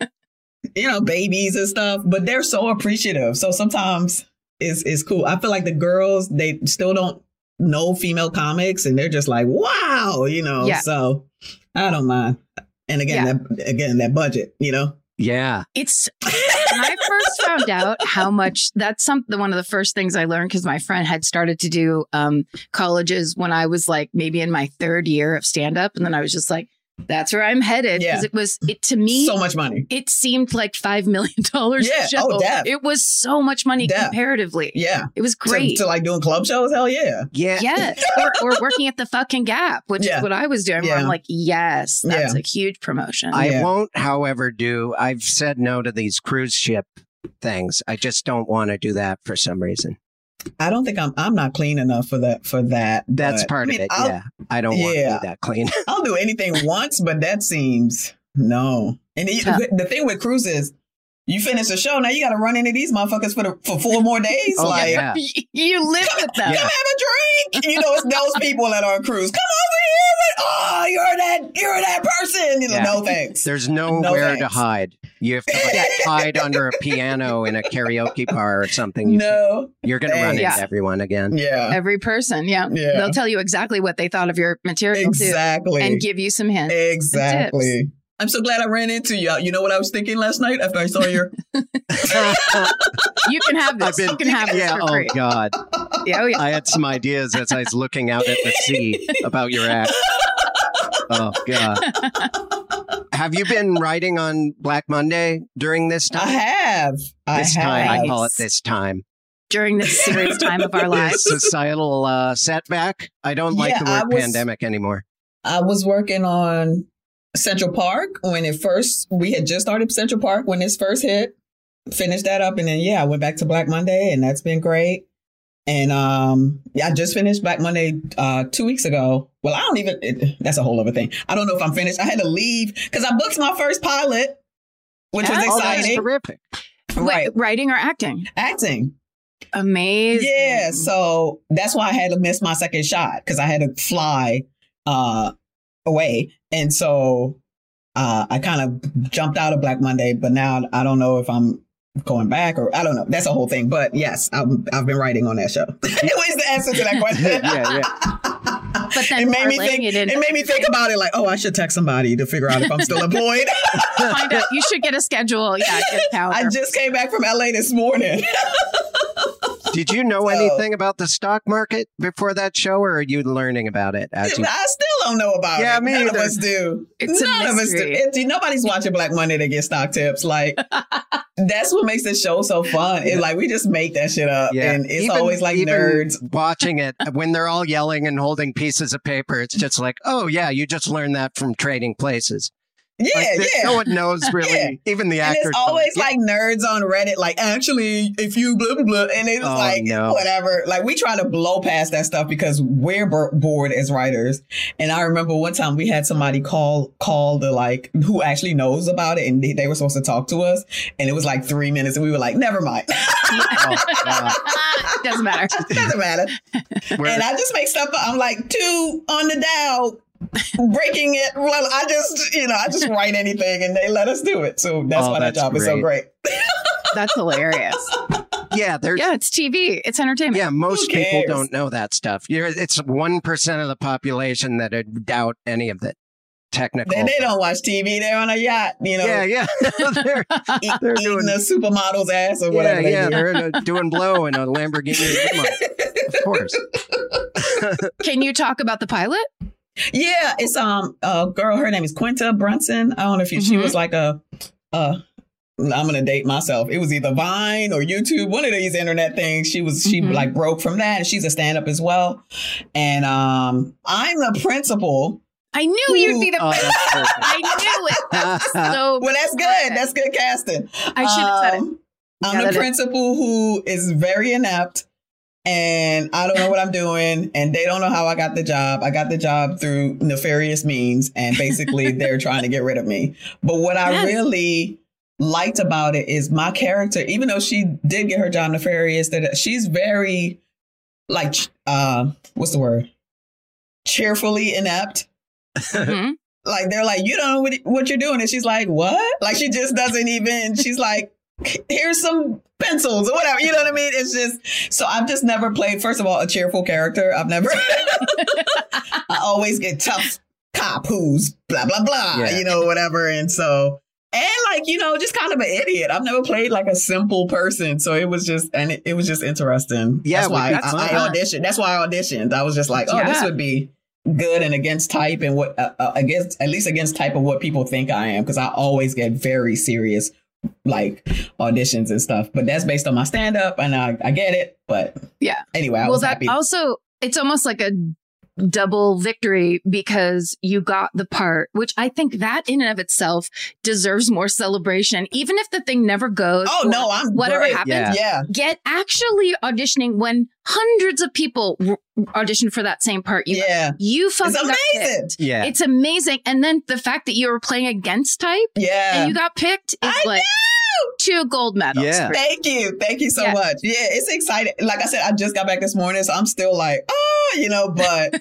[SPEAKER 7] you know, babies and stuff, but they're so appreciative. So sometimes it's, it's cool. I feel like the girls, they still don't know female comics and they're just like, wow, you know,
[SPEAKER 6] Yeah.
[SPEAKER 7] so I don't mind. And again,
[SPEAKER 6] Yeah.
[SPEAKER 7] that, again, that budget, you know?
[SPEAKER 5] Yeah.
[SPEAKER 6] It's when I first found out how much that's some one of the first things I learned because my friend had started to do um, colleges when I was like maybe in my third year of stand up, and then I was just like, that's where I'm headed because
[SPEAKER 7] Yeah.
[SPEAKER 6] it was it to me.
[SPEAKER 7] So much money.
[SPEAKER 6] It seemed like five million dollars.
[SPEAKER 7] Yeah.
[SPEAKER 6] a show.
[SPEAKER 7] Oh, def.
[SPEAKER 6] It was so much money
[SPEAKER 7] Def.
[SPEAKER 6] comparatively.
[SPEAKER 7] Yeah.
[SPEAKER 6] It was
[SPEAKER 7] To,
[SPEAKER 6] great.
[SPEAKER 7] to like doing club shows? Hell yeah.
[SPEAKER 5] Yeah.
[SPEAKER 6] Yeah, or, or working at the fucking Gap, which
[SPEAKER 7] Yeah.
[SPEAKER 6] is what I was doing. Where
[SPEAKER 7] Yeah.
[SPEAKER 6] I'm like, yes, that's
[SPEAKER 7] Yeah.
[SPEAKER 6] a huge promotion.
[SPEAKER 5] I
[SPEAKER 7] Yeah.
[SPEAKER 5] won't, however, do. I've said no to these cruise ship things. I just don't want to do that for some reason.
[SPEAKER 7] I don't think I'm, I'm not clean enough for that, for that.
[SPEAKER 5] That's
[SPEAKER 7] but,
[SPEAKER 5] part
[SPEAKER 7] I mean,
[SPEAKER 5] of it.
[SPEAKER 7] I'll-
[SPEAKER 5] Yeah. I don't want to
[SPEAKER 7] Yeah.
[SPEAKER 5] be that clean.
[SPEAKER 7] I'll do anything once, but that seems no. And the,
[SPEAKER 6] Tough.
[SPEAKER 7] the thing with cruises, you finish the show, now you got to run into these motherfuckers for the, for four more days.
[SPEAKER 5] Oh,
[SPEAKER 7] like,
[SPEAKER 5] yeah.
[SPEAKER 6] You live with them.
[SPEAKER 5] Yeah.
[SPEAKER 7] come have a drink. You know, it's those people that are on cruise. Come over here. Like, oh, you're that, you're that person. You know,
[SPEAKER 5] Yeah.
[SPEAKER 7] no thanks.
[SPEAKER 5] There's nowhere to
[SPEAKER 7] thanks.
[SPEAKER 5] hide. You have to like, hide under a piano in a karaoke bar or something. You,
[SPEAKER 7] No.
[SPEAKER 5] You're going to run into
[SPEAKER 6] Yeah.
[SPEAKER 5] everyone again.
[SPEAKER 7] Yeah.
[SPEAKER 6] Every person, yeah.
[SPEAKER 7] Yeah.
[SPEAKER 6] They'll tell you exactly what they thought of your material
[SPEAKER 7] Exactly.
[SPEAKER 6] too, and give you some hints.
[SPEAKER 7] Exactly. I'm so glad I ran into you. You know what I was thinking last night after I saw your.
[SPEAKER 6] You can have this.
[SPEAKER 5] I've been,
[SPEAKER 6] you can have this
[SPEAKER 5] yeah,
[SPEAKER 6] for
[SPEAKER 5] oh
[SPEAKER 6] free.
[SPEAKER 5] God.
[SPEAKER 6] Yeah, oh yeah.
[SPEAKER 5] I had some ideas as I was looking out at the sea about your act. Oh God. Have you been writing on Black Monday during this
[SPEAKER 7] I
[SPEAKER 5] time?
[SPEAKER 7] have. I
[SPEAKER 5] This
[SPEAKER 7] have.
[SPEAKER 5] time, I call it this time.
[SPEAKER 6] During this serious time of our lives.
[SPEAKER 5] This societal uh, setback. I don't like
[SPEAKER 7] Yeah,
[SPEAKER 5] the
[SPEAKER 7] I
[SPEAKER 5] word
[SPEAKER 7] was-
[SPEAKER 5] pandemic anymore.
[SPEAKER 7] I was working on Central Park when it first, we had just started Central Park when this first hit, finished that up. And then, yeah, I went back to Black Monday and that's been great. And um, yeah, I just finished Black Monday uh, two weeks ago. Well, I don't even, it, that's a whole other thing. I don't know if I'm finished. I had to leave because I booked my first pilot, which was
[SPEAKER 6] Oh,
[SPEAKER 5] Oh, that's
[SPEAKER 7] exciting.
[SPEAKER 5] terrific.
[SPEAKER 7] Right.
[SPEAKER 6] Wait, writing or acting?
[SPEAKER 7] Acting.
[SPEAKER 6] Amazing.
[SPEAKER 7] Yeah. So that's why I had to miss my second shot because I had to fly uh, away. And so uh, I kind of jumped out of Black Monday, but now I don't know if I'm going back or I don't know. That's a whole thing. But yes, I'm, I've been writing on that show. What is the answer to that question?
[SPEAKER 5] Yeah, yeah.
[SPEAKER 6] But then
[SPEAKER 7] it made me
[SPEAKER 6] parlaying
[SPEAKER 7] think.
[SPEAKER 6] it
[SPEAKER 7] It,
[SPEAKER 6] in-
[SPEAKER 7] made me think about it. Like, oh, I should text somebody to figure out if I'm still employed.
[SPEAKER 6] Find out. You should get a schedule. Yeah, get a calendar.
[SPEAKER 7] I just came back from L A this morning.
[SPEAKER 5] Did you know
[SPEAKER 7] So-
[SPEAKER 5] anything about the stock market before that show, or are you learning about it as you?
[SPEAKER 7] I still don't know about
[SPEAKER 5] Yeah,
[SPEAKER 7] it.
[SPEAKER 5] me
[SPEAKER 7] None
[SPEAKER 5] either.
[SPEAKER 7] of us do.
[SPEAKER 6] It's a
[SPEAKER 7] None of us do.
[SPEAKER 6] mystery.
[SPEAKER 7] It, nobody's watching Black Monday to get stock tips. Like, that's what makes this show so fun. It, like, we just make that shit up.
[SPEAKER 5] Yeah.
[SPEAKER 7] And it's
[SPEAKER 5] Even-
[SPEAKER 7] always like
[SPEAKER 5] even
[SPEAKER 7] nerds.
[SPEAKER 5] watching it when they're all yelling and holding pieces of paper. It's just like, oh yeah, you just learned that from Trading Places.
[SPEAKER 7] Yeah,
[SPEAKER 5] Like, there-
[SPEAKER 7] yeah.
[SPEAKER 5] No one knows really.
[SPEAKER 7] Yeah.
[SPEAKER 5] Even the
[SPEAKER 7] And
[SPEAKER 5] actors.
[SPEAKER 7] it's always
[SPEAKER 5] don't-
[SPEAKER 7] like nerds on Reddit, like, actually, if you blah, blah, blah. And it's
[SPEAKER 5] Oh,
[SPEAKER 7] like,
[SPEAKER 5] no.
[SPEAKER 7] whatever. Like, we try to blow past that stuff because we're b- bored as writers. And I remember one time we had somebody call, call the, like, who actually knows about it. And they, they were supposed to talk to us. And it was like three minutes. And we were like, never mind.
[SPEAKER 5] Oh, God.
[SPEAKER 6] Doesn't matter.
[SPEAKER 7] Doesn't matter.
[SPEAKER 5] We're-
[SPEAKER 7] And I just make stuff up. I'm like, two on the Dow, breaking it. Well, I just, you know, I just write anything and they let us do it. So that's
[SPEAKER 5] Oh,
[SPEAKER 7] why that
[SPEAKER 5] that's
[SPEAKER 7] job is so great.
[SPEAKER 6] That's hilarious.
[SPEAKER 5] yeah, there's.
[SPEAKER 6] Yeah, it's T V. It's entertainment.
[SPEAKER 5] Yeah, most
[SPEAKER 7] Who
[SPEAKER 5] people
[SPEAKER 7] cares?
[SPEAKER 5] don't know that stuff. You're, it's one percent of the population that would doubt any of the technical.
[SPEAKER 7] They, they don't watch T V. They're on a yacht, you know,
[SPEAKER 5] Yeah, yeah. they're,
[SPEAKER 7] eat,
[SPEAKER 5] they're
[SPEAKER 7] eating
[SPEAKER 5] doing-
[SPEAKER 7] the supermodel's ass or
[SPEAKER 5] yeah,
[SPEAKER 7] whatever they
[SPEAKER 5] yeah.
[SPEAKER 7] do.
[SPEAKER 5] They're in a, doing blow in a Lamborghini limo. Of course.
[SPEAKER 6] Can you talk about the pilot?
[SPEAKER 7] Yeah, it's um a girl. Her name is Quinta Brunson. I don't know if you, she
[SPEAKER 6] Mhm.
[SPEAKER 7] was like a uh. I'm gonna date myself. It was either Vine or YouTube, one of these internet things. She was she
[SPEAKER 6] Mhm.
[SPEAKER 7] like broke from that, and she's a stand up as well. And um, I'm the principal.
[SPEAKER 6] I knew you'd be the
[SPEAKER 5] Oh, that's perfect.
[SPEAKER 6] I knew it. That's so
[SPEAKER 7] Well, that's good.
[SPEAKER 6] perfect.
[SPEAKER 7] That's good casting.
[SPEAKER 6] I should have said it.
[SPEAKER 7] Um, I'm
[SPEAKER 6] Yeah,
[SPEAKER 7] the
[SPEAKER 6] that is-
[SPEAKER 7] principal who is very inept, and I don't know what I'm doing, and they don't know how I got the job. I got the job through nefarious means, and basically they're trying to get rid of me. But what I
[SPEAKER 6] Yes.
[SPEAKER 7] really liked about it is my character, even though she did get her job nefarious, that she's very like uh what's the word? Cheerfully inept.
[SPEAKER 6] Mhm.
[SPEAKER 7] Like they're like, you don't know what, what you're doing. And she's like, what? Like she just doesn't even, she's like, here's some pencils or whatever. You know what I mean? It's just, so I've just never played, first of all, a cheerful character. I've never, I always get tough cop who's blah, blah, blah,
[SPEAKER 5] Yeah.
[SPEAKER 7] you know, whatever. And so, and like, you know, just kind of an idiot. I've never played like a simple person. So it was just, and it, it was just interesting.
[SPEAKER 5] Yeah,
[SPEAKER 7] That's why I,
[SPEAKER 5] that's
[SPEAKER 7] I, I
[SPEAKER 5] fun.
[SPEAKER 7] auditioned. That's why I auditioned. I was just like, oh, this
[SPEAKER 6] Yeah.
[SPEAKER 7] would be good and against type and what uh, uh, against at least against type of what people think I am, because I always get very serious like auditions and stuff, but that's based on my stand up and I, I get it. But
[SPEAKER 6] Yeah.
[SPEAKER 7] anyway, I
[SPEAKER 6] Well,
[SPEAKER 7] was
[SPEAKER 6] that
[SPEAKER 7] happy.
[SPEAKER 6] also, it's almost like a double victory because you got the part, which I think that in and of itself deserves more celebration, even if the thing never goes.
[SPEAKER 7] Oh
[SPEAKER 6] or
[SPEAKER 7] no, I'm
[SPEAKER 6] whatever
[SPEAKER 7] great.
[SPEAKER 6] happens.
[SPEAKER 5] Yeah.
[SPEAKER 7] Yeah.
[SPEAKER 6] Get actually auditioning when hundreds of people r- auditioned for that same part. You,
[SPEAKER 7] Yeah.
[SPEAKER 6] you fucking
[SPEAKER 7] It's
[SPEAKER 6] got
[SPEAKER 7] amazing.
[SPEAKER 6] picked.
[SPEAKER 5] Yeah.
[SPEAKER 6] It's amazing. And then the fact that you were playing against type
[SPEAKER 7] Yeah.
[SPEAKER 6] and you got picked is
[SPEAKER 7] I
[SPEAKER 6] like two gold medals.
[SPEAKER 5] Yeah.
[SPEAKER 6] for-
[SPEAKER 7] Thank you. Thank you so
[SPEAKER 6] Yeah.
[SPEAKER 7] much. Yeah, it's exciting. Like I said, I just got back this morning, so I'm still like, oh, you know, but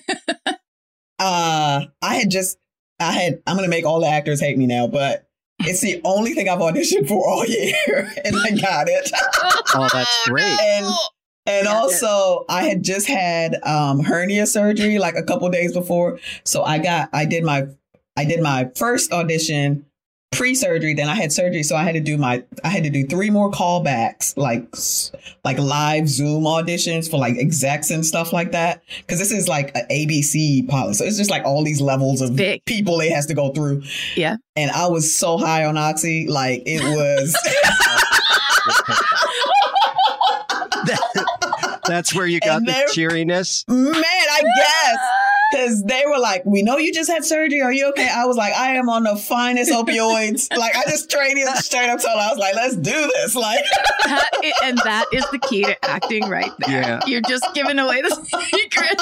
[SPEAKER 7] uh I had just I had I'm gonna make all the actors hate me now, but it's the only thing I've auditioned for all year and I got it.
[SPEAKER 5] Oh, that's great.
[SPEAKER 7] And and
[SPEAKER 6] Yeah.
[SPEAKER 7] also I had just had um hernia surgery like a couple days before. So I got I did my I did my first audition pre-surgery, then I had surgery, so I had to do my I had to do three more callbacks, like s- like live Zoom auditions for like execs and stuff like that, because this is like an A B C pilot, so it's just like all these levels of
[SPEAKER 6] Big.
[SPEAKER 7] people it has to go through.
[SPEAKER 6] Yeah.
[SPEAKER 7] And I was so high on Oxy, like it was.
[SPEAKER 5] That's where you got
[SPEAKER 7] And
[SPEAKER 5] the
[SPEAKER 7] there-
[SPEAKER 5] cheeriness.
[SPEAKER 7] Man, I guess. Because they were like, we know you just had surgery. Are you okay? I was like, I am on the finest opioids. Like, I just straight, straight up told her, I was like, let's do this. Like,
[SPEAKER 6] That i- and that is the key to acting right there.
[SPEAKER 5] Yeah.
[SPEAKER 6] You're just giving away the secret.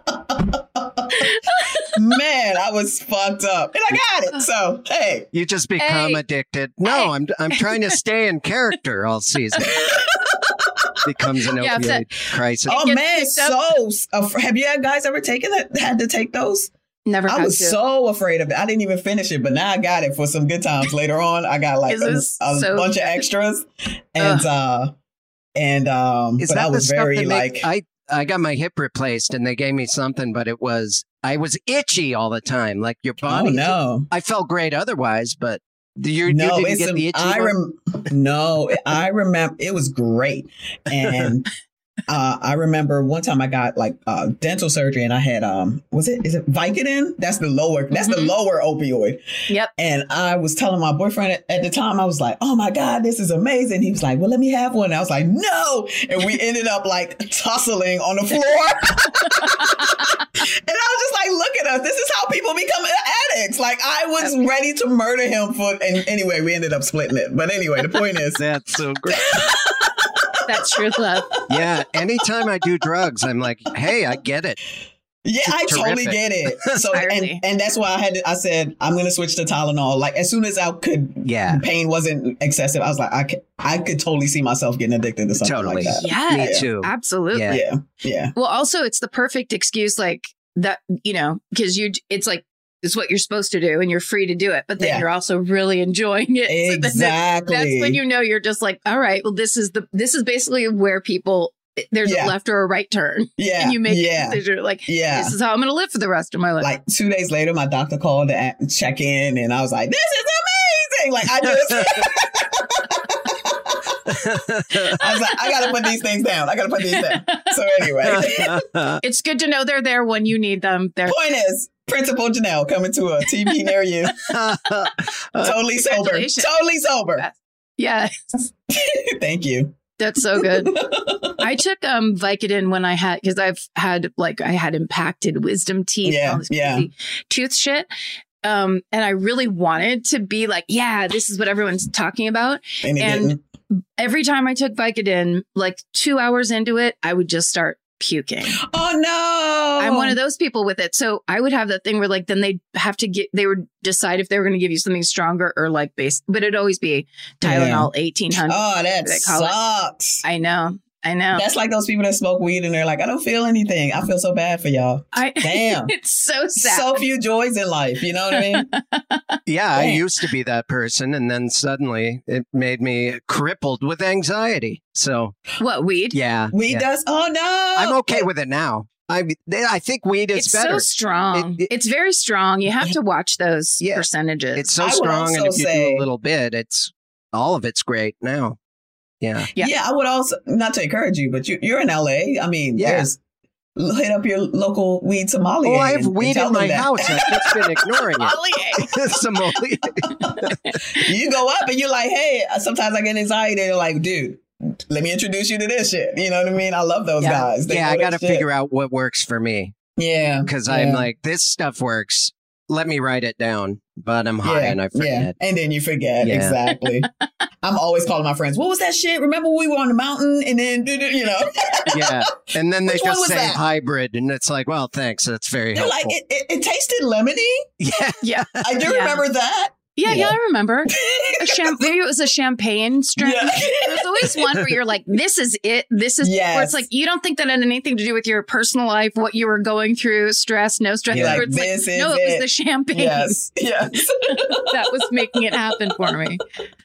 [SPEAKER 7] man, I was fucked up. And I got it. So, hey.
[SPEAKER 5] You just become
[SPEAKER 6] Hey.
[SPEAKER 5] addicted. No,
[SPEAKER 6] Hey.
[SPEAKER 5] I'm I'm trying to stay in character all season. Becomes an
[SPEAKER 6] Yeah, if
[SPEAKER 5] opioid
[SPEAKER 6] that-
[SPEAKER 5] crisis.
[SPEAKER 7] Oh,
[SPEAKER 6] gets
[SPEAKER 7] man,
[SPEAKER 6] picked up.
[SPEAKER 7] so. Uh, have you guys ever taken that? Had to take those?
[SPEAKER 6] Never
[SPEAKER 7] I
[SPEAKER 6] had
[SPEAKER 7] was
[SPEAKER 6] to.
[SPEAKER 7] so afraid of it. I didn't even finish it, but now I got it for some good times later on. I got like
[SPEAKER 6] Is
[SPEAKER 7] a,
[SPEAKER 6] this
[SPEAKER 7] a
[SPEAKER 6] so
[SPEAKER 7] bunch of
[SPEAKER 6] good?
[SPEAKER 7] extras. And, uh, and, um,
[SPEAKER 5] Is
[SPEAKER 7] but
[SPEAKER 5] that
[SPEAKER 7] I
[SPEAKER 5] the
[SPEAKER 7] was
[SPEAKER 5] stuff
[SPEAKER 7] very
[SPEAKER 5] that
[SPEAKER 7] like,
[SPEAKER 5] make, I I got my hip replaced and they gave me something, but it was, I was itchy all the time. Like your body.
[SPEAKER 7] Oh, no.
[SPEAKER 5] I felt great otherwise, but you,
[SPEAKER 7] no,
[SPEAKER 5] you didn't
[SPEAKER 7] it's
[SPEAKER 5] get
[SPEAKER 7] a,
[SPEAKER 5] the itchy
[SPEAKER 7] I rem- No, I remember it was great. And uh, I remember one time I got like uh, dental surgery and I had, um, was it, is it Vicodin? That's the lower, that's mm-hmm. the lower opioid.
[SPEAKER 6] Yep.
[SPEAKER 7] And I was telling my boyfriend at, at the time, I was like, oh my God, this is amazing. He was like, well, let me have one. And I was like, no. And we ended up like tussling on the floor. And I was just like, look at us. This is how people become addicts. Like I was ready to murder him for, and anyway, we ended up splitting it. But anyway, the point is.
[SPEAKER 5] That's so great.
[SPEAKER 6] That's true love.
[SPEAKER 5] Yeah. Anytime I do drugs, I'm like, hey, I get it.
[SPEAKER 7] Yeah,
[SPEAKER 5] It's
[SPEAKER 7] I
[SPEAKER 5] terrific.
[SPEAKER 7] totally get it. So, and, and that's why I had to, I said, I'm going to switch to Tylenol. Like as soon as I could,
[SPEAKER 5] yeah,
[SPEAKER 7] pain wasn't excessive. I was like, I could, I could totally see myself getting addicted to something
[SPEAKER 5] Totally.
[SPEAKER 7] like that.
[SPEAKER 6] Yeah,
[SPEAKER 5] Me too.
[SPEAKER 6] Absolutely.
[SPEAKER 5] Yeah.
[SPEAKER 7] Yeah. Yeah.
[SPEAKER 6] Well, also it's the perfect excuse, like that, you know, because you, it's like, it's what you're supposed to do and you're free to do it, but then
[SPEAKER 7] Yeah.
[SPEAKER 6] you're also really enjoying it. So then
[SPEAKER 7] Exactly.
[SPEAKER 6] that's when you know you're just like, all right, well, this is the, this is basically where people, there's
[SPEAKER 7] Yeah.
[SPEAKER 6] a left or a right turn.
[SPEAKER 7] Yeah.
[SPEAKER 6] And you make
[SPEAKER 7] yeah.
[SPEAKER 6] a decision like,
[SPEAKER 7] Yeah.
[SPEAKER 6] this is how I'm going to live for the rest of my life.
[SPEAKER 7] Like two days later, my doctor called to a- check in and I was like, this is amazing. Like I just, I was like, I got to put these things down. I got to put these down. So anyway.
[SPEAKER 6] It's good to know they're there when you need them. They're
[SPEAKER 7] Point is, Principal Janelle coming to a T V near you. Totally sober.
[SPEAKER 6] Congratulations.
[SPEAKER 7] Totally sober.
[SPEAKER 6] Yes.
[SPEAKER 7] Thank you.
[SPEAKER 6] That's so good. I took um Vicodin when I had, because I've had like I had impacted wisdom teeth,
[SPEAKER 7] Yeah,
[SPEAKER 6] all this
[SPEAKER 7] yeah.
[SPEAKER 6] crazy tooth shit. Um, and I really wanted to be like, yeah, this is what everyone's talking about.
[SPEAKER 7] And, it
[SPEAKER 6] And
[SPEAKER 7] didn't.
[SPEAKER 6] every time I took Vicodin, like two hours into it, I would just start puking.
[SPEAKER 7] Oh no.
[SPEAKER 6] I'm one of those people with it. So I would have that thing where like then they'd have to get, they would decide if they were going to give you something stronger or like base, but it'd always be Tylenol eighteen hundred.
[SPEAKER 7] Oh, that
[SPEAKER 6] they call it.
[SPEAKER 7] sucks.
[SPEAKER 6] I know. I know.
[SPEAKER 7] That's like those people that smoke weed and they're like, I don't feel anything. I feel so bad for y'all.
[SPEAKER 6] I,
[SPEAKER 7] Damn.
[SPEAKER 6] It's so sad.
[SPEAKER 7] So few joys in life. You know what I mean?
[SPEAKER 5] Yeah, I
[SPEAKER 7] Damn.
[SPEAKER 5] used to be that person, and then suddenly it made me crippled with anxiety. So,
[SPEAKER 6] What, weed?
[SPEAKER 5] yeah.
[SPEAKER 7] Weed
[SPEAKER 5] yeah.
[SPEAKER 7] does? Oh no.
[SPEAKER 5] I'm okay with it now. I I think weed is
[SPEAKER 6] It's
[SPEAKER 5] better.
[SPEAKER 6] so strong.
[SPEAKER 5] It- it-
[SPEAKER 6] it's very strong. You have to watch those
[SPEAKER 5] Yeah.
[SPEAKER 6] percentages.
[SPEAKER 5] It's so
[SPEAKER 7] I would
[SPEAKER 5] strong, and
[SPEAKER 7] also
[SPEAKER 5] if you
[SPEAKER 7] say-
[SPEAKER 5] do a little bit, it's all of it's great now. Yeah.
[SPEAKER 6] Yeah.
[SPEAKER 7] Yeah. I would also, not to encourage you, but you, you're in L A. I mean,
[SPEAKER 5] Yeah.
[SPEAKER 7] there's, hit up your local weed sommelier.
[SPEAKER 5] Oh, I have
[SPEAKER 7] and- and
[SPEAKER 5] weed
[SPEAKER 7] tell
[SPEAKER 5] in
[SPEAKER 7] them
[SPEAKER 5] my
[SPEAKER 7] that.
[SPEAKER 5] house. I've just been ignoring it. Sommelier.
[SPEAKER 7] You go up and you're like, hey, sometimes I get anxiety. They're like, dude, let me introduce you to this shit. You know what I mean? I love those
[SPEAKER 6] Yeah.
[SPEAKER 7] guys. They
[SPEAKER 5] Yeah,
[SPEAKER 7] know
[SPEAKER 5] I
[SPEAKER 7] their
[SPEAKER 5] got to
[SPEAKER 7] shit.
[SPEAKER 5] figure out what works for me,
[SPEAKER 7] Yeah.
[SPEAKER 5] because
[SPEAKER 7] yeah.
[SPEAKER 5] I'm like, this stuff works. Let me write it down, but I'm high
[SPEAKER 7] yeah,
[SPEAKER 5] and I
[SPEAKER 7] yeah.
[SPEAKER 5] forget.
[SPEAKER 7] And then you forget.
[SPEAKER 5] Yeah.
[SPEAKER 7] Exactly. I'm always calling my friends. What was that shit? Remember when we were on the mountain and then, you know,
[SPEAKER 5] Yeah, and then they
[SPEAKER 7] Which one
[SPEAKER 5] just
[SPEAKER 7] was
[SPEAKER 5] say
[SPEAKER 7] that?
[SPEAKER 5] hybrid, and it's like, well, thanks. That's very
[SPEAKER 7] they're
[SPEAKER 5] helpful.
[SPEAKER 7] like, it, it, it tasted lemony.
[SPEAKER 5] yeah,
[SPEAKER 6] yeah.
[SPEAKER 7] I do
[SPEAKER 6] Yeah.
[SPEAKER 7] remember that.
[SPEAKER 6] Yeah,
[SPEAKER 7] Yeah.
[SPEAKER 6] yeah, I remember. A cham- maybe it was a champagne strain.
[SPEAKER 7] Yeah.
[SPEAKER 6] There's always one where you're like, this is it. This is where
[SPEAKER 7] Yes.
[SPEAKER 6] it's like, you don't think that had anything to do with your personal life, what you were going through, stress, no stress.
[SPEAKER 7] You're like,
[SPEAKER 6] Where it's
[SPEAKER 7] this is
[SPEAKER 6] no, it was
[SPEAKER 7] it.
[SPEAKER 6] the champagne
[SPEAKER 7] Yes. Yes.
[SPEAKER 6] that was making it happen for me.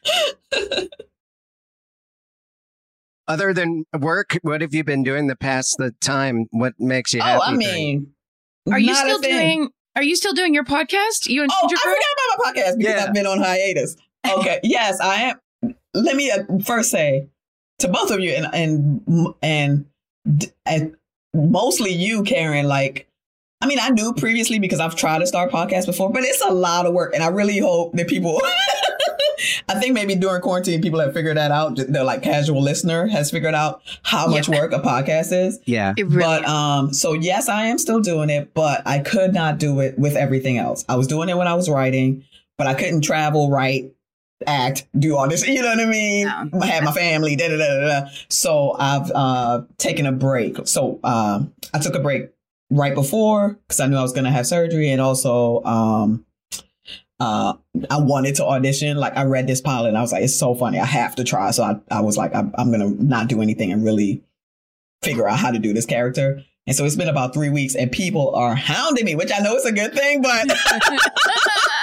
[SPEAKER 5] Other than work, what have you been doing the past the time? What makes you happy?
[SPEAKER 7] Oh, I
[SPEAKER 5] during-
[SPEAKER 7] mean,
[SPEAKER 6] Are you
[SPEAKER 7] not a
[SPEAKER 6] still
[SPEAKER 7] thing.
[SPEAKER 6] doing, are you still doing your podcast? You and
[SPEAKER 7] Oh, I
[SPEAKER 6] Ginger
[SPEAKER 7] forgot
[SPEAKER 6] Girl?
[SPEAKER 7] about my podcast because
[SPEAKER 5] Yeah.
[SPEAKER 7] I've been on hiatus. Okay. Yes, I am. Let me uh, first say to both of you and and and, d- and mostly you, Karen, like, I mean, I knew previously because I've tried to start podcasts before, but it's a lot of work. And I really hope that people, I think maybe during quarantine, people have figured that out. The like casual listener has figured out how much
[SPEAKER 6] Yeah.
[SPEAKER 7] work a podcast is.
[SPEAKER 5] Yeah,
[SPEAKER 6] It really
[SPEAKER 7] But um, so yes, I am still doing it, but I could not do it with everything else. I was doing it when I was writing, but I couldn't travel, write, act, do all this. You know what I mean?
[SPEAKER 6] No.
[SPEAKER 7] I had my family, da da da da. da. So I've uh taken a break. So uh, I took a break right before because I knew I was going to have surgery, and also um, uh, I wanted to audition. Like I read this pilot, and I was like, it's so funny. I have to try. So I, I was like, I'm, I'm going to not do anything and really figure out how to do this character. And so it's been about three weeks and people are hounding me, which I know is a good thing, but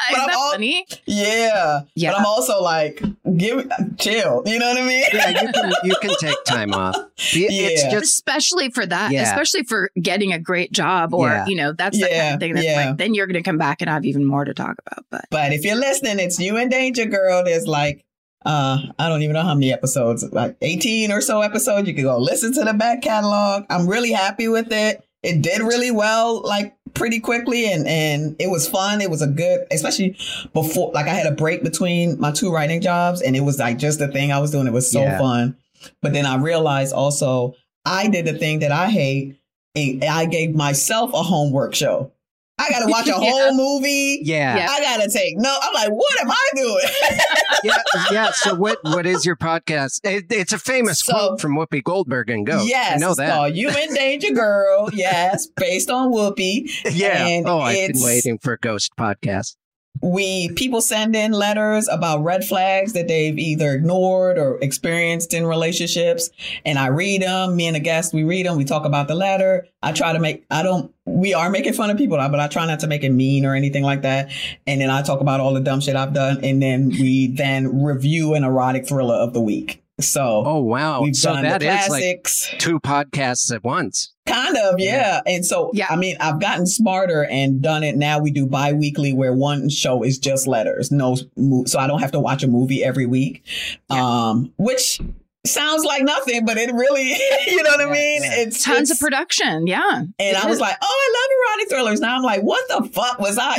[SPEAKER 7] but I'm all,
[SPEAKER 6] funny?
[SPEAKER 7] Yeah.
[SPEAKER 6] Yeah.
[SPEAKER 7] But I'm also like, give chill. You know what I mean?
[SPEAKER 5] Yeah, you can you can take time off. It- It's
[SPEAKER 7] Yeah.
[SPEAKER 5] just
[SPEAKER 6] Especially for that,
[SPEAKER 5] Yeah.
[SPEAKER 6] especially for getting a great job, or
[SPEAKER 5] Yeah.
[SPEAKER 6] you know, that's the
[SPEAKER 7] Yeah,
[SPEAKER 6] kind of thing that's
[SPEAKER 7] yeah.
[SPEAKER 6] like. Then you're going to come back and have even more to talk about. But
[SPEAKER 7] But if you're listening, it's You and Danger Girl. There's like, uh, I don't even know how many episodes, like eighteen or so episodes. You can go listen to the back catalog. I'm really happy with it. It did really well, like pretty quickly, and, and it was fun. It was a good, especially before, like I had a break between my two writing jobs, and it was like just the thing I was doing. It was so
[SPEAKER 5] Yeah.
[SPEAKER 7] fun. But then I realized also I did the thing that I hate, and I gave myself a homework show. I got to watch a
[SPEAKER 6] Yeah.
[SPEAKER 7] whole movie.
[SPEAKER 5] yeah.
[SPEAKER 6] Yeah.
[SPEAKER 7] I got to take no. I'm like, what am I doing?
[SPEAKER 5] yeah, yeah. So what? What is your podcast? It, it's a famous
[SPEAKER 7] So-
[SPEAKER 5] quote from Whoopi Goldberg and Ghost.
[SPEAKER 7] Yes,
[SPEAKER 5] I know
[SPEAKER 7] it's
[SPEAKER 5] that.
[SPEAKER 7] called You and Danger Girl. Yes, based on Whoopi.
[SPEAKER 5] Yeah.
[SPEAKER 7] And
[SPEAKER 5] Oh, I've been
[SPEAKER 7] it's-
[SPEAKER 5] waiting for a Ghost podcast.
[SPEAKER 7] We people send in letters about red flags that they've either ignored or experienced in relationships, and I read them. Me and a guest, we read them. We talk about the letter. I try to make. I don't. We are making fun of people, but I try not to make it mean or anything like that. And then I talk about all the dumb shit I've done, and then we then review an erotic thriller of the week. So
[SPEAKER 5] Oh wow!
[SPEAKER 7] we've
[SPEAKER 5] So
[SPEAKER 7] done
[SPEAKER 5] that
[SPEAKER 7] the
[SPEAKER 5] is like
[SPEAKER 7] classics.
[SPEAKER 5] two podcasts at once.
[SPEAKER 7] Kind of, yeah. And so,
[SPEAKER 6] Yeah.
[SPEAKER 7] I mean, I've gotten smarter and done it. Now we do bi-weekly where one show is just letters. No, mo- so I don't have to watch a movie every week, um, which sounds like nothing, but it really, you know what I
[SPEAKER 5] Yeah,
[SPEAKER 7] mean?
[SPEAKER 5] yeah.
[SPEAKER 7] It's
[SPEAKER 6] tons
[SPEAKER 7] it's-
[SPEAKER 6] of production. Yeah.
[SPEAKER 7] And
[SPEAKER 6] It
[SPEAKER 7] I was
[SPEAKER 6] is.
[SPEAKER 7] like, oh, I love erotic thrillers. Now I'm like, what the fuck was I?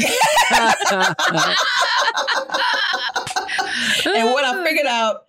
[SPEAKER 7] And when I figured out,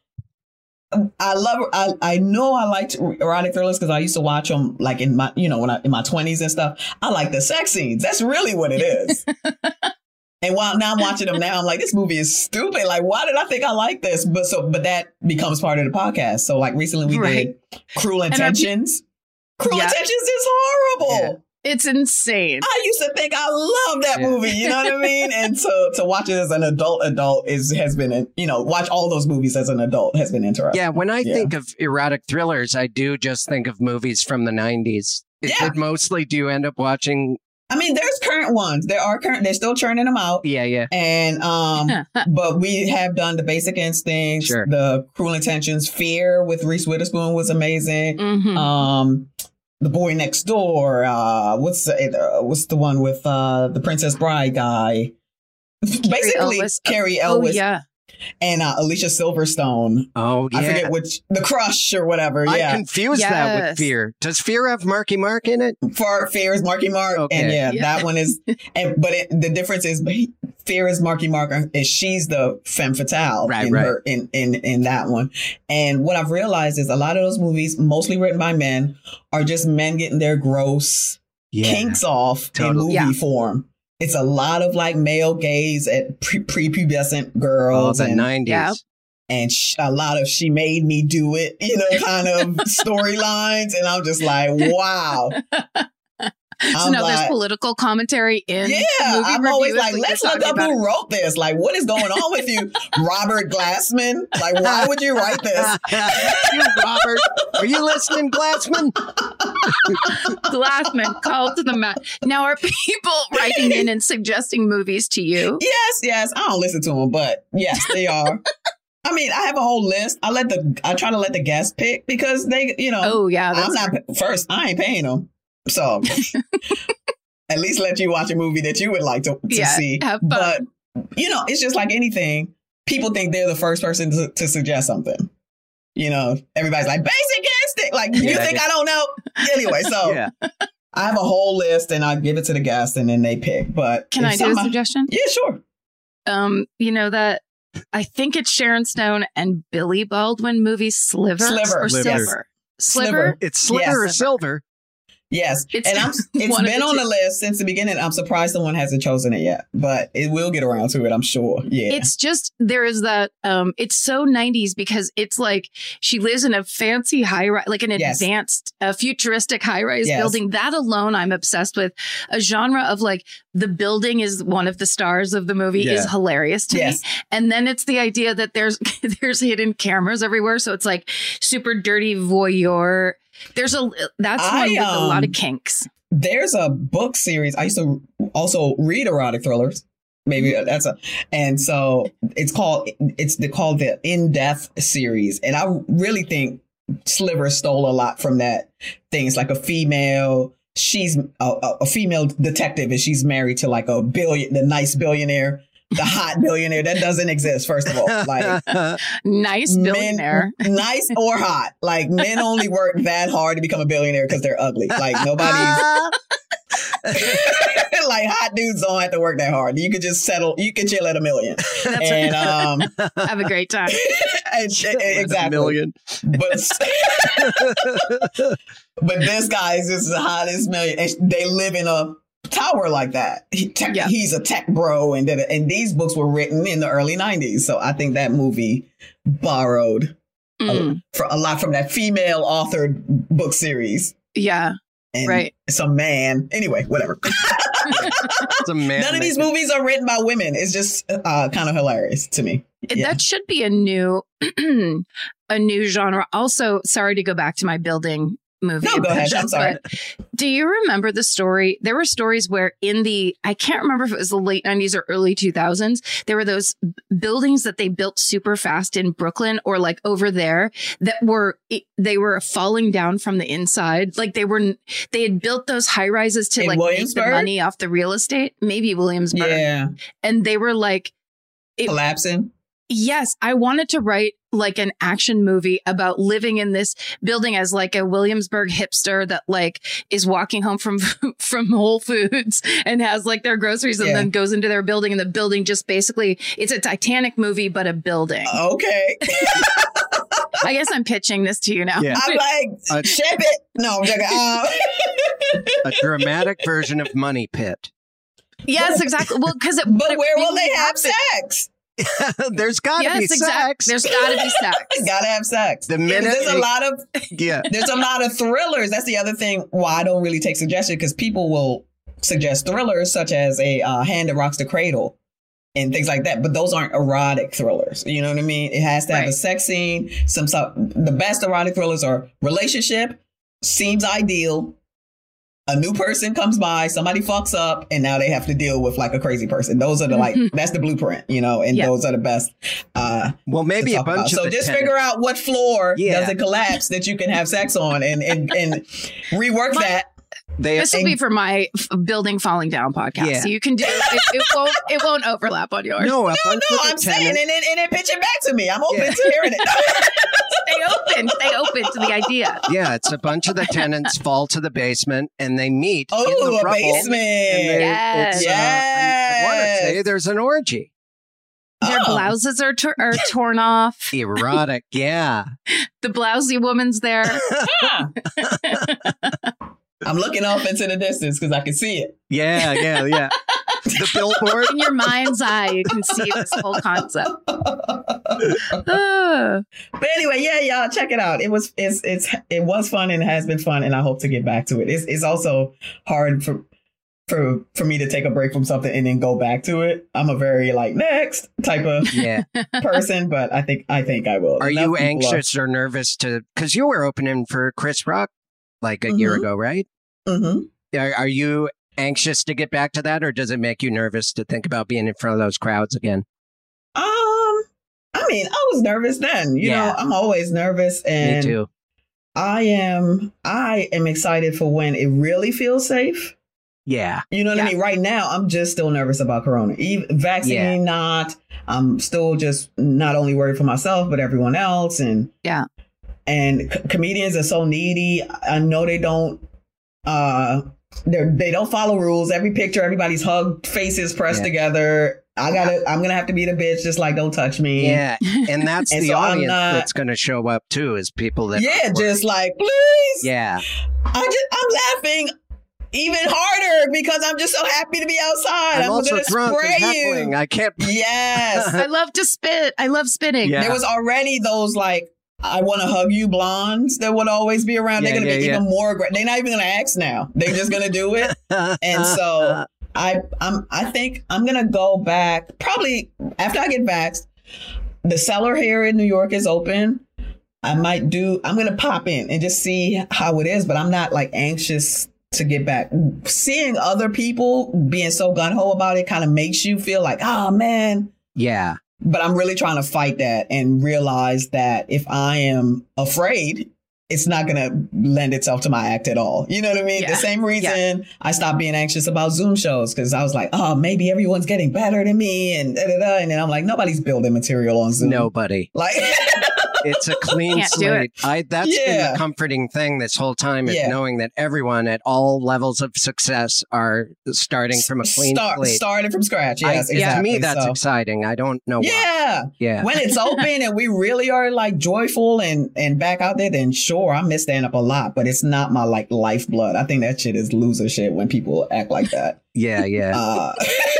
[SPEAKER 7] I love. I, I know I liked erotic thrillers because I used to watch them like in my, you know, when I in my twenties and stuff. I like the sex scenes. That's really what it is. And while now I'm watching them now, I'm like, this movie is stupid. Like, why did I think I like this? But so, but that becomes part of the podcast. So, like recently we
[SPEAKER 6] Right.
[SPEAKER 7] did Cruel
[SPEAKER 6] our pe-
[SPEAKER 7] Intentions. Cruel
[SPEAKER 6] Yeah.
[SPEAKER 7] Intentions is horrible.
[SPEAKER 6] It's insane.
[SPEAKER 7] I used to think I love that
[SPEAKER 5] Yeah.
[SPEAKER 7] movie, you know what I mean? And so to watch it as an adult adult is has been, you know, watch all those movies as an adult has been interesting.
[SPEAKER 5] Yeah, when I
[SPEAKER 7] Yeah.
[SPEAKER 5] think of erotic thrillers, I do just think of movies from the nineties. Is
[SPEAKER 7] Yeah.
[SPEAKER 5] it mostly do you end up watching?
[SPEAKER 7] I mean, there's current ones. There are current, they're still churning them out.
[SPEAKER 5] Yeah, yeah.
[SPEAKER 7] And, um, but we have done the Basic Instincts,
[SPEAKER 5] Sure.
[SPEAKER 7] the Cruel Intentions, Fear with Reese Witherspoon was amazing.
[SPEAKER 6] Mhm.
[SPEAKER 7] Um, The Boy Next Door. Uh, what's the, uh, what's the one with uh, the Princess Bride guy? Basically,
[SPEAKER 6] Elwes.
[SPEAKER 7] Carrie
[SPEAKER 6] Oh,
[SPEAKER 7] Elwes
[SPEAKER 6] yeah.
[SPEAKER 7] and uh, Alicia Silverstone.
[SPEAKER 5] Oh, yeah.
[SPEAKER 7] I forget which, The Crush or whatever.
[SPEAKER 5] I
[SPEAKER 7] Yeah.
[SPEAKER 5] confuse that with
[SPEAKER 6] Yes.
[SPEAKER 5] Fear. Does Fear have Marky Mark in it?
[SPEAKER 7] For Fear is Marky Mark.
[SPEAKER 5] Okay.
[SPEAKER 7] And yeah,
[SPEAKER 6] Yeah.
[SPEAKER 7] that one is, and, but it, the difference is Fear is Marky Mark and she's the femme fatale
[SPEAKER 5] Right,
[SPEAKER 7] in
[SPEAKER 5] right.
[SPEAKER 7] her, in, in, in that one. And what I've realized is a lot of those movies, mostly written by men, are just men getting their gross kinks off
[SPEAKER 5] Totally.
[SPEAKER 7] in movie
[SPEAKER 6] Yeah.
[SPEAKER 7] form. It's a lot of like male gaze at pre- prepubescent
[SPEAKER 5] Oh,
[SPEAKER 7] girls
[SPEAKER 5] the
[SPEAKER 7] and,
[SPEAKER 5] nineties.
[SPEAKER 6] Yeah.
[SPEAKER 7] and sh- a lot of she made me do it, you know, kind of storylines. And I'm just like, wow.
[SPEAKER 6] So
[SPEAKER 7] I'm
[SPEAKER 6] now there's
[SPEAKER 7] like-
[SPEAKER 6] political commentary in
[SPEAKER 7] Yeah,
[SPEAKER 6] movie
[SPEAKER 7] I'm always
[SPEAKER 6] reviews,
[SPEAKER 7] like,
[SPEAKER 6] you're
[SPEAKER 7] let's look
[SPEAKER 6] talking
[SPEAKER 7] up
[SPEAKER 6] about
[SPEAKER 7] who
[SPEAKER 6] it.
[SPEAKER 7] wrote this. Like, what is going on with you, Robert Glassman? Like, why would you write this?
[SPEAKER 5] you, Robert. Are you listening, Glassman?
[SPEAKER 6] Glassman called to the mat. Now, are people writing in and suggesting movies to you?
[SPEAKER 7] Yes, yes. I don't listen to them, but yes, they are. I mean, I have a whole list. I let the I try to let the guests pick because they, you know,
[SPEAKER 6] Oh, yeah.
[SPEAKER 7] I'm
[SPEAKER 6] That's
[SPEAKER 7] not first. I ain't paying them, so at least let you watch a movie that you would like to, to
[SPEAKER 6] Yeah,
[SPEAKER 7] see.
[SPEAKER 6] have fun.
[SPEAKER 7] But you know, it's just like anything. People think they're the first person to, to suggest something. You know, everybody's like Basic Instinct. Like, you
[SPEAKER 5] Yeah,
[SPEAKER 7] think
[SPEAKER 5] yeah.
[SPEAKER 7] I don't know? Anyway, so
[SPEAKER 5] Yeah.
[SPEAKER 7] I have a whole list, and I give it to the guests, and then they pick. But
[SPEAKER 6] Can
[SPEAKER 7] if
[SPEAKER 6] I do a
[SPEAKER 7] somebody-
[SPEAKER 6] suggestion?
[SPEAKER 7] Yeah, sure.
[SPEAKER 6] Um, you know that I think it's Sharon Stone and Billy Baldwin movie Sliver
[SPEAKER 7] Sliver.
[SPEAKER 6] or
[SPEAKER 5] Sliver.
[SPEAKER 6] Silver. Sliver.
[SPEAKER 7] Sliver.
[SPEAKER 5] It's Sliver
[SPEAKER 7] Yes.
[SPEAKER 5] or Silver.
[SPEAKER 7] Yes,
[SPEAKER 6] It's
[SPEAKER 7] and I'm, it's
[SPEAKER 6] one of
[SPEAKER 7] been
[SPEAKER 6] the
[SPEAKER 7] on
[SPEAKER 6] two.
[SPEAKER 7] the list since the beginning. I'm surprised someone hasn't chosen it yet, but it will get around to it, I'm sure. Yeah,
[SPEAKER 6] It's just there is that um it's so nineties because it's like she lives in a fancy high rise, like an
[SPEAKER 7] Yes.
[SPEAKER 6] advanced uh, futuristic high rise
[SPEAKER 7] Yes.
[SPEAKER 6] building. That alone I'm obsessed with. A genre of like the building is one of the stars of the movie
[SPEAKER 5] Yeah.
[SPEAKER 6] is hilarious to
[SPEAKER 7] Yes.
[SPEAKER 6] me. And then it's the idea that there's there's hidden cameras everywhere, so it's like super dirty voyeur. There's a that's
[SPEAKER 7] I,
[SPEAKER 6] one with a lot of
[SPEAKER 7] um,
[SPEAKER 6] kinks.
[SPEAKER 7] There's a book series. I used to also read erotic thrillers. Maybe that's a, and so it's called, it's the, called the In Death series. And I really think Sliver stole a lot from that thing. It's like a female, she's a, a female detective and she's married to like a billion, the nice billionaire, the hot billionaire. That doesn't exist, first of all. Like
[SPEAKER 6] nice billionaire.
[SPEAKER 7] Men, nice or hot. Like men only work that hard to become a billionaire because they're ugly. Like nobody's like hot dudes don't have to work that hard. You could just settle, you can chill at a million.
[SPEAKER 6] That's
[SPEAKER 7] and
[SPEAKER 6] right.
[SPEAKER 7] um
[SPEAKER 6] have a great time.
[SPEAKER 7] and, exactly.
[SPEAKER 5] A million.
[SPEAKER 7] But but this guy is just the hottest million. And they live in a tower like that. He tech, yeah. He's a tech bro, and and these books were written in the early nineties. So I think that movie borrowed mm. a, for a lot from that female authored book series.
[SPEAKER 6] Yeah,
[SPEAKER 7] and
[SPEAKER 6] right.
[SPEAKER 7] Some man. Anyway, whatever.
[SPEAKER 5] It's a man.
[SPEAKER 7] None of these movies are written by women. It's just uh, kind of hilarious to me. Yeah.
[SPEAKER 6] That should be a new a new genre. Also, sorry to go back to my building movie.
[SPEAKER 7] No, go ahead. I'm sorry.
[SPEAKER 6] Do you remember the story? There were stories where in the, I can't remember if it was the late nineties or early two thousands, there were those buildings that they built super fast in Brooklyn or like over there that were, they were falling down from the inside. Like they were, they had built those high rises to in like make the money off the real estate. Maybe Williamsburg.
[SPEAKER 7] Yeah.
[SPEAKER 6] And they were like, it,
[SPEAKER 7] collapsing.
[SPEAKER 6] Yes, I wanted to write like an action movie about living in this building as like a Williamsburg hipster that like is walking home from from Whole Foods and has like their groceries and yeah. then goes into their building, and the building just basically, it's a Titanic movie but a building.
[SPEAKER 7] Okay.
[SPEAKER 6] I guess I'm pitching this to you now.
[SPEAKER 5] Yeah.
[SPEAKER 7] I'm like, uh, ship it. No, I'm joking. Um.
[SPEAKER 5] A dramatic version of Money Pit.
[SPEAKER 6] Yes, exactly. Well, because
[SPEAKER 7] but where really will they have happened. sex?
[SPEAKER 5] There's got to
[SPEAKER 6] yes,
[SPEAKER 5] be
[SPEAKER 6] exactly.
[SPEAKER 5] sex.
[SPEAKER 6] There's got to be sex.
[SPEAKER 7] Got to have sex.
[SPEAKER 5] The minute
[SPEAKER 7] there's
[SPEAKER 5] they,
[SPEAKER 7] a lot of
[SPEAKER 5] yeah,
[SPEAKER 7] there's a lot of thrillers. That's the other thing why I don't really take suggestions, because people will suggest thrillers such as a uh, Hand That Rocks the Cradle and things like that. But those aren't erotic thrillers. You know what I mean? It has to have right. a sex scene. Some the best erotic thrillers are relationship seems ideal. A new person comes by, somebody fucks up, and now they have to deal with like a crazy person. Those are the like, that's the blueprint, you know, and yeah. those are the best. Uh,
[SPEAKER 5] well, maybe a bunch
[SPEAKER 7] about.
[SPEAKER 5] of
[SPEAKER 7] So just
[SPEAKER 5] tenants.
[SPEAKER 7] Figure out what floor
[SPEAKER 5] yeah.
[SPEAKER 7] does it collapse that you can have sex on, and and, and rework
[SPEAKER 6] My,
[SPEAKER 7] that.
[SPEAKER 6] They, this will be for my f- building falling down podcast. Yeah. So you can do it. It won't. It won't overlap on yours.
[SPEAKER 5] No,
[SPEAKER 7] no, no. I'm saying, and then and then pitch it back to me. I'm open yeah. to hearing it.
[SPEAKER 6] Stay open. Stay open to the idea.
[SPEAKER 5] Yeah, it's a bunch of the tenants fall to the basement and they meet.
[SPEAKER 7] Oh,
[SPEAKER 5] in the
[SPEAKER 7] a
[SPEAKER 5] rubble,
[SPEAKER 7] basement.
[SPEAKER 6] They,
[SPEAKER 7] yes.
[SPEAKER 5] yes. Uh, I, I want to say there's an orgy.
[SPEAKER 6] Their
[SPEAKER 7] oh.
[SPEAKER 6] blouses are, tor- are torn off.
[SPEAKER 5] Erotic, yeah.
[SPEAKER 6] The blousy woman's there.
[SPEAKER 7] I'm looking off into the distance because I can see it.
[SPEAKER 5] Yeah, yeah, yeah. The billboard.
[SPEAKER 6] In your mind's eye, you can see this whole concept. uh.
[SPEAKER 7] But anyway, yeah, y'all check it out. It was it's it's it was fun and has been fun, and I hope to get back to it. It's it's also hard for for for me to take a break from something and then go back to it. I'm a very like next type of
[SPEAKER 5] yeah.
[SPEAKER 7] person, but I think I think I will.
[SPEAKER 5] Are
[SPEAKER 7] Enough
[SPEAKER 5] you anxious
[SPEAKER 7] are...
[SPEAKER 5] or nervous to? Because you were opening for Chris Rock like a mm-hmm. year ago, right?
[SPEAKER 7] Mm-hmm.
[SPEAKER 5] Are, are you anxious to get back to that, or does it make you nervous to think about being in front of those crowds again?
[SPEAKER 7] Um, I mean, I was nervous then. You yeah. know, I'm always nervous, and
[SPEAKER 5] me too.
[SPEAKER 7] I am. I am excited for when it really feels safe.
[SPEAKER 5] Yeah,
[SPEAKER 7] you know what
[SPEAKER 6] yeah.
[SPEAKER 7] I mean. Right now, I'm just still nervous about Corona. Even vaccine,
[SPEAKER 5] yeah.
[SPEAKER 7] not. I'm still just not only worried for myself, but everyone else, and
[SPEAKER 6] yeah.
[SPEAKER 7] And c- comedians are so needy. I know they don't. Uh, they they don't follow rules. Every picture, everybody's hugged, faces pressed yeah. together. I gotta. I'm gonna have to be the bitch. Just like, don't touch me.
[SPEAKER 5] Yeah, and that's and the so audience not, that's gonna show up too. Is people that
[SPEAKER 7] yeah, just like please.
[SPEAKER 5] Yeah,
[SPEAKER 7] I just I'm laughing even harder because I'm just so happy to be outside.
[SPEAKER 5] I'm,
[SPEAKER 7] I'm
[SPEAKER 5] also
[SPEAKER 7] gonna
[SPEAKER 5] drunk
[SPEAKER 7] spray
[SPEAKER 5] and
[SPEAKER 7] you.
[SPEAKER 5] heckling. I can't.
[SPEAKER 7] Yes,
[SPEAKER 6] I love to spit. I love spitting.
[SPEAKER 5] Yeah.
[SPEAKER 7] There was already those like. I want to hug you blondes that would always be around.
[SPEAKER 5] Yeah,
[SPEAKER 7] They're going to
[SPEAKER 5] yeah,
[SPEAKER 7] be
[SPEAKER 5] yeah.
[SPEAKER 7] even more aggressive. They're not even going to ask now. They're just going to do it. And so I I'm, I think I'm going to go back probably after I get vaxxed. The cellar here in New York is open. I might do. I'm going to pop in and just see how it is. But I'm not like anxious to get back. Seeing other people being so gung-ho about it kind of makes you feel like, oh, man.
[SPEAKER 5] Yeah.
[SPEAKER 7] But I'm really trying to fight that and realize that if I am afraid, it's not going to lend itself to my act at all. You know what I mean?
[SPEAKER 6] Yeah.
[SPEAKER 7] The same reason
[SPEAKER 6] Yeah.
[SPEAKER 7] I stopped being anxious about Zoom shows, because I was like, oh, maybe everyone's getting better than me. And da, da, da. And then I'm like, nobody's building material on Zoom.
[SPEAKER 5] Nobody.
[SPEAKER 7] Like,
[SPEAKER 5] It's a clean
[SPEAKER 6] Can't do
[SPEAKER 5] slate. I, that's been
[SPEAKER 7] Yeah.
[SPEAKER 5] the comforting thing this whole time, is
[SPEAKER 7] Yeah.
[SPEAKER 5] knowing that everyone at all levels of success are starting from a clean
[SPEAKER 7] start,
[SPEAKER 5] slate.
[SPEAKER 7] started from scratch.
[SPEAKER 5] I-
[SPEAKER 7] Yes,
[SPEAKER 5] To
[SPEAKER 7] exactly.
[SPEAKER 5] me, that's
[SPEAKER 7] So,
[SPEAKER 5] exciting. I don't know why.
[SPEAKER 7] yeah.
[SPEAKER 5] Yeah.
[SPEAKER 7] When it's open and we really are like joyful and, and back out there, then sure, I miss stand up a lot, but it's not my like lifeblood. I think that shit is loser shit when people act like that.
[SPEAKER 5] Yeah, yeah.
[SPEAKER 7] Uh,